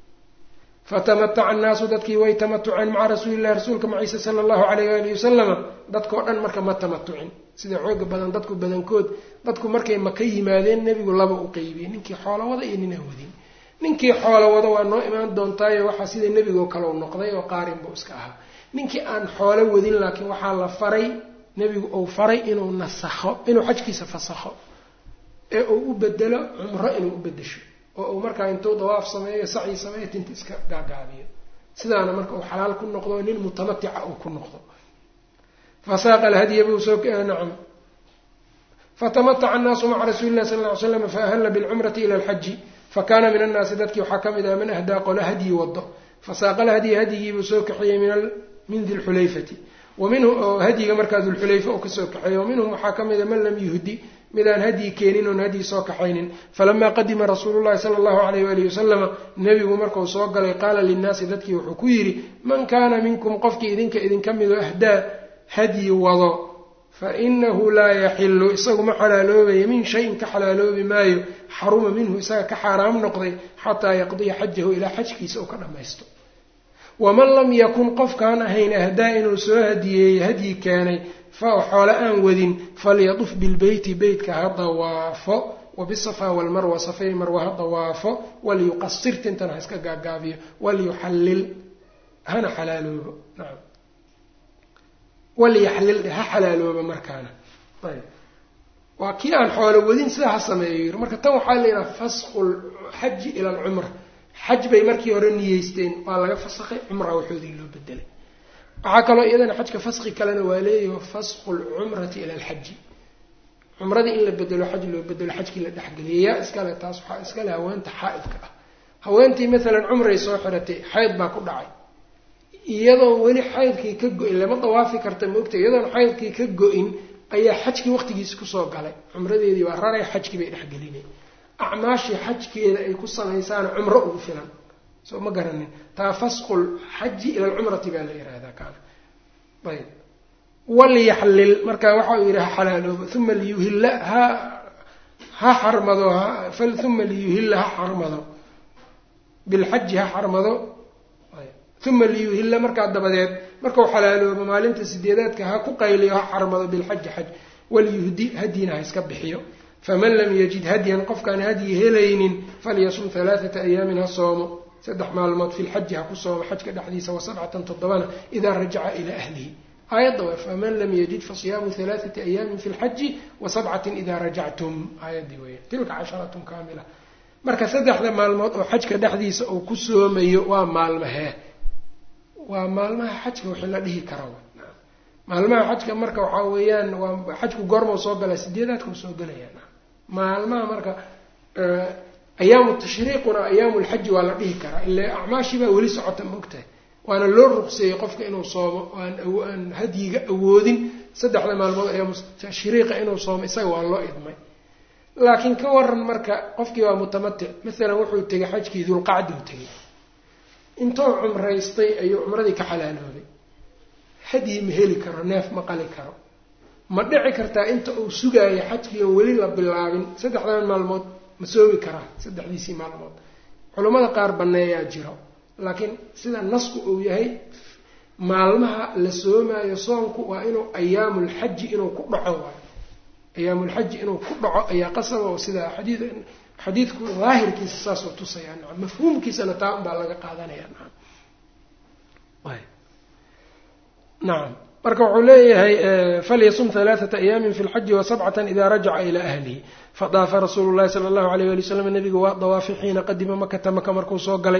fatamataca annaasu dadkii way tamatuceen maca rasuulillahi rasuulka maciise sala allahu alayh waalihi wasalama dadkao dhan marka ma tamatucin sida xooga badan dadku badankood dadku markay maka yimaadeen nebigu laba u qeybiyey ninkii xoolo wada iyo ninaan wadin ninkii xoolo wada waa noo imaan doontaayo waxaa sida nebigoo kale u noqday oo qaarin buu iska ahaa ninkii aan xoolo wadin laakiin waxaa la faray nebigu uu faray inuu nasakho inuu xajkiisa fasakho ee uu u bedelo cumro inuu u bedesho oo uu markaa intuu dawaaf sameeyo sacyi sameeyo tinta iska gaagaabiyo sidaana marka uu xalaal ku noqdo nin mutamatica uu ku noqdo fasaaqa alhadya buu soo nacam fatamataca annaasu maca rasuuli llahi sala lla ly slam faahalla bilcumrati ila alxaji fakana min annaasi dadkii waxaa ka mid ah man ahdaa qola hadyi wado fasaaqa alhadya hadyigiibuu soo kaxeeyey min dilxulayfati waminhu oo hadyiga markaa dulxulayfa uu kasoo kaxeeyey waminhum waxaa ka mida man lam yuhdi midaan hadyi keenin oon hadyi soo kaxaynin falamaa qadima rasuulu llahi sala allahu alayh waalihi wasalama nebigu markuu soo galay qaala linnaasi dadkii wuxuu ku yidhi man kaana minkum qofkii idinka midoo ahdaa hadyi wado fa inahu laa yaxilu isagu ma xalaaloobaya min shayin ka xalaaloobi maayo xaruma minhu isaga ka xaaraam noqday xataa yaqdiya xajahu ilaa xajkiisa uu ka dhammaysto waman lam yakun qofkaan ahayn ahdaa inuu soo hadiyeeyey hadyi keenay fa xoole aan wadin falyaduf bilbeyti beytka ha dawaafo wabisafaa walmarwa safay marwa ha dawaafo waliyuqasir tintan ha iska gaagaabiyo waliyuxallil hana xalaaloobo nacam waliyaxlil ha xalaalooba markaana ayb waa kii aan xoolo wadin sidaa ha sameeyo yiri marka tan waxaa la yidhaha fasqu lxaji ila alcumra xaj bay markii hore niyeysteen waa laga fasakay cumra waxoodii loo bedelay waxaa kaloo iyadana xajka fasqi kalena waa leeyaho fasqu lcumrati ila alxaji cumradii in la bedelo xaj loo bedelo xajkii la dhexgeliyay yaa iskale taas waxaa iskale haweenta xaa-idka ah haweentii maalan cumray soo xiratay xayd baa ku dhacay iyadoon weli xaydkii ka go-in lama dawaafi karta maogta iyadoon xaydkii ka go-in ayaa xajkii waqtigiisi kusoo galay cumradeedii waa raray xajkii bay dhexgelinay acmaashii xajkeeda ay ku samaysaana cumro ugu filan soo ma garanin taa fasqul xaji ila alcumrati baa la yihahdaa kaana ayb waliyaxlil marka waxa uu yidhi ha xalaaloobo uma liyuhilla ha xarmado uma liyuhilla ha xarmado bilxaji ha xarmado uma liyuhilla markaa dabadeed markau xalaaloobo maalinta sideedaadka ha ku qayliyo ha xarmado bilxaji xaj waliyuhdi hadyina ha iska bixiyo faman lam yajid hadyan qofkaan hadyi helaynin falyasum 3 ayaamin ha soomo 3 maalmood fi lxaji ha ku soomo xajka dhexdiisa wa7 7 idaa rajaca ilaa ahlihi aayadda waa faman lam yajid fasiyaamu 3 ayaamin fi lxaji wa7 idaa rajactum aayaddii weya tilka 10 kaamila marka 3 maalmood oo xajka dhexdiisa uu ku soomayo waa maalmahee waa maalmaha xajka wixii la dhihi kara maalmaha xajka marka waxaa weeyaan waa xajku goormau soo galaa sideedaadkau soo galayaa maalmaha marka ayaamu tashriiquna ayaamu lxaji waa la dhihi karaa ilaa acmaashii baa weli socota maogtahay waana loo ruqseeyey qofka inuu soomo aan hadyiga awoodin 3 maalmood ayaamu tashriiqa inuu soomo isaga waa loo idmay laakiin ka waran marka qofkii waa mutamatic maalan wuxuu tegay xajkii dulqacduu tegay intuu cumraystay ayuu cumradii ka xalaaloobay hadyi ma heli karo neef ma qali karo ma dhici kartaa inta uu sugaayo xajkii oo weli la bilaabin 3 maalmood ma soomi karaa 3diisii maalmood culammada qaar banneeyaa jiro laakiin sida nasku uu yahay maalmaha la soomaayo soonku waa inuu ayaamulxaji inuu ku dhaco waayo ayaamulxaji inuu ku dhaco ayaa qasaba oo sidaa xadiidku daahirkiisa saasoo tusaya nacam mafhuumkiisana taa unbaa laga qaadanaya nacam nacam marka wuxuu leeyahay falyasum 3 أيaamin fi lxaji و7 إida rajaca ilى ahlihi fadaafa rasuulu llahi sala allahu alayh wali wasalam nabigu waa dawaafay xiina qadima makata maka markuu soo galay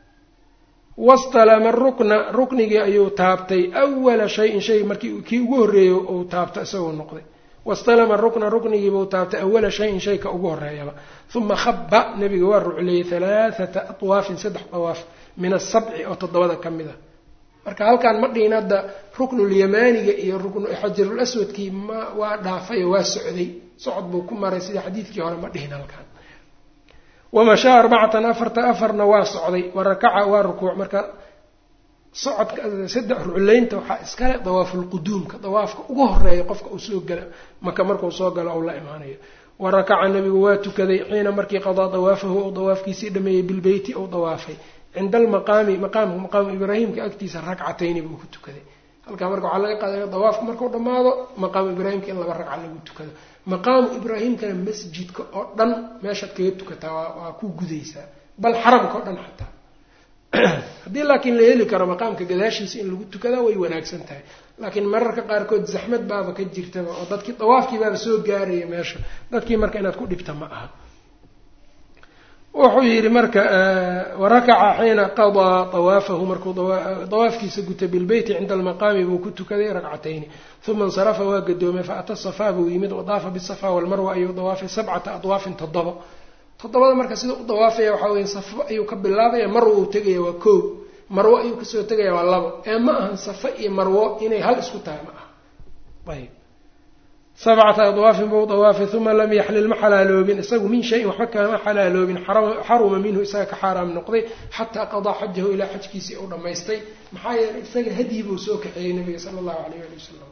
wastalama ruknigii ayuu taabtay awala shayin shay markii kii ugu horreeyo uu taabta isagoo noqday wastalama ruknigiibuu taabtay awala shayin shay ka ugu horreeyaba uma khaba nabiga waa rucleeyey 3 atwaafin 3 dawaaf min asabci oo 7 ka mid a marka halkaan ma dhihin hadda ruknulyamaaniga iyo xajarul aswadkii waa dhaafay oo waa socday socod buu ku maray sida xadiidkii hore ma dhihin halkaan wamashaa 4 waa socday warakaca waa rukuuc marka socodka 3 rucleynta waxaa iskale dawaafulquduumka dawaafka ugu horeeya qofka uu soo gala maka markuu soo galo ou la imaanayo warakaca nabigu waa tukaday xiina markii qadaa dawaafahu ou dawaafkiisii dhameeyey bilbeyti ou dawaafay cinda almaqaami maqaamu ibraahimka agtiisa ragcatayni buu ku tukaday halkaa marka waxaa laga qaadaya dawaafku markuu dhammaado maqaamu ibraahimka in 2 ragca lagu tukado maqaamu ibraahimkana masjidka oo dhan meeshaad kaga tukataa waa ku gudaysaa bal xaramka oo dhan xataa haddii laakiin la heli karo maqaamka gadaashiisa in lagu tukadaa way wanaagsan tahay laakiin mararka qaarkood zaxmad baaba ka jirtaba oo dadkii dawaafkii baaba soo gaaraya meesha dadkii marka inaad ku dhibta ma aha wuxuu yidhi marka warakaca xiina qadaa dawaafahu markuu dawaafkiisa gutay bilbeyti cinda almaqaami buu ku tukaday ragcatayni uma insarafa waa gadoomay faata safaa buu yimid wadaafa bisafa walmarwa ayuu dawaafay 7 adwaafin 7 marka sida u dawaafaya waxaa weya safo ayuu ka bilaabaya marwo uu tegaya waa 1 marwo ayuu kasoo tegaya waa 2 ee ma ahan safa iyo marwo inay hal isku tahay ma aha ayb 7 adwaafin buu dawaafay uma lam yaxlil ma xalaaloobin isagu min shayin waxba kama xalaaloobin xaruma minhu isaga ka xaaraam noqday xataa qadaa xajahu ilaa xajkiisii uu dhammaystay maxaa yeelay isaga hadyi buu soo kaxeeyey nabiga sala allahu alayh ali wasalam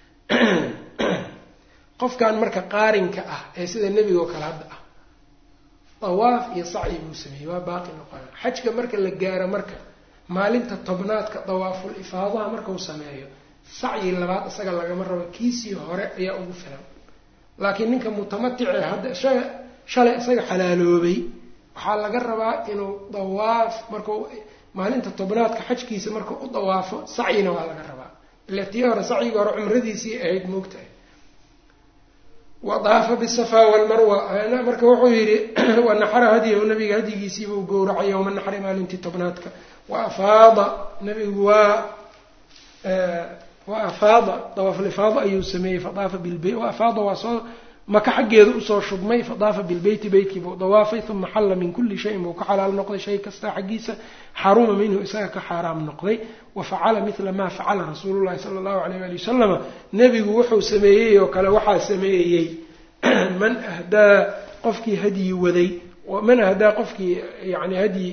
qofkan marka qaarinka ah ee sida nebiga oo kale hadda ah dawaaf iyo sacyi buu sameeyey waa baaqi noqona xajka marka la gaaro marka maalinta tobnaadka dawaaful ifaadaha markau sameeyo sacyi labaad isaga lagama rabo kiisii hore ayaa ugu filan laakiin ninka mutamaticee hadda shalay isaga xalaaloobay waxaa laga rabaa inuu dawaaf markau maalinta tobnaadka xajkiisa markau u dawaafo sacyina waa laga rabaa ila tii hore sacyiga hore cumradiisii ahayd moogtahay wadaafa bisafa walmarwa marka wuxuu yidhi wanaxara hadiyahu nabiga hadyigiisiibuu gowracay yowma naxri maalintii tobnaadka wa afaada nabigu wa afaada dawaaflifaada ayuu sameeyey fadaafa bilbeyt wa afaada waa soo maka xaggeeda usoo shubmay fadaafa bilbeyti beytkii buu dawaafay uma xalla min kulli shayin buu ka xalaal noqday shay kasta xaggiisa xaruma minhu isaga ka xaaraam noqday wa facala mila maa facala rasuulu llahi sala allahu alayh ali wasalama nebigu wuxuu sameeyey oo kale waxaa sameeyey man ahdaa qofkii hadyi waday man ahdaa qofkii yani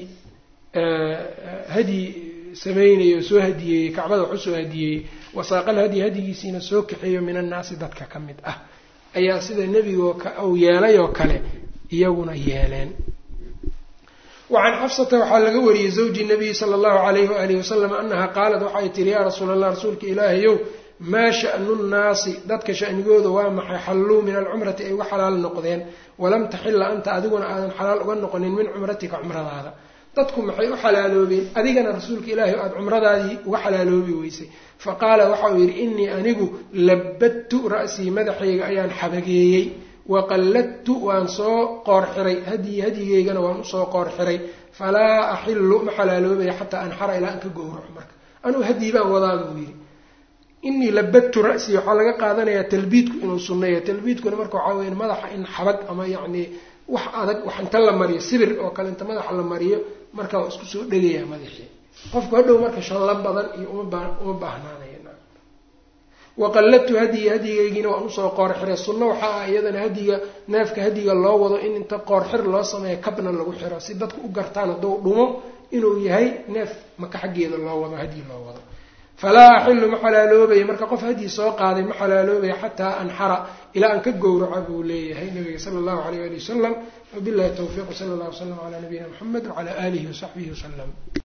hadyi samaynayo soo hadiyeeyey kacbada waxu soo hadiyeeyey wasaaqal hadyigiisiina soo kaxeeyo min annaasi dadka ka mid ah ayaa sida nebigo uu yeelay oo kale iyaguna yeeleen wacan xafsata waxaa laga wariyey zawji nabiyi sala allahu alayhi waalihi wasalam annaha qaalat waxay tihi yaa rasuula allah rasuulka ilaahayow maa sha'nu nnaasi dadka sha'nigooda waa maxay xalluu min alcumrati ay uga xalaal noqdeen walam taxilla anta adiguna aadan xalaal uga noqonin min cumratika cumradaada dadku maxay u xalaaloobeen adigana rasuulka ilaahay aada cumradaadii uga xalaaloobi weysay faqaala waxa uu yidhi innii anigu labadtu ra'sii madaxayga ayaan xabageeyey waqalladtu waan soo qoor xiray hadyigeygana waan usoo qoor xiray falaa axillu ma xalaaloobaya xataa anxara ilaa an ka gowraco marka anugu hadyi baan wadaa buu yidhi innii labadtu ra'sii waxaa laga qaadanayaa talbiidku inuu sunneeyo talbiidkuna marka waxaa weya madaxa in xabag ama yacni wax adag wax inta la mariyo sibir oo kale inta madaxa la mariyo marka waa isku soo dhegayaa madaxii qofku hadhow marka shallo badan iyo uma baahnaanaya waqalladtu hadyigaygiina waan usoo qoor xiray sunno waxaa ah iyadana neefka hadyiga loo wado in inta qoor xir loo sameeyo kabna lagu xiro si dadku u gartaan hadduu dhumo inuu yahay neef maka xaggeeda loo wado hadyi loo wado falaa axillu ma xalaaloobaya marka qof hadyi soo qaaday ma xalaaloobaya xataa anxara ilaa aan ka gowraca buu leeyahay nabiga sala allahu alayh ali wasalam wabillahi tawfiiq sala allah wasalam calaa nabiyina muxamed wacalaa aalihi wasaxbihi wasalam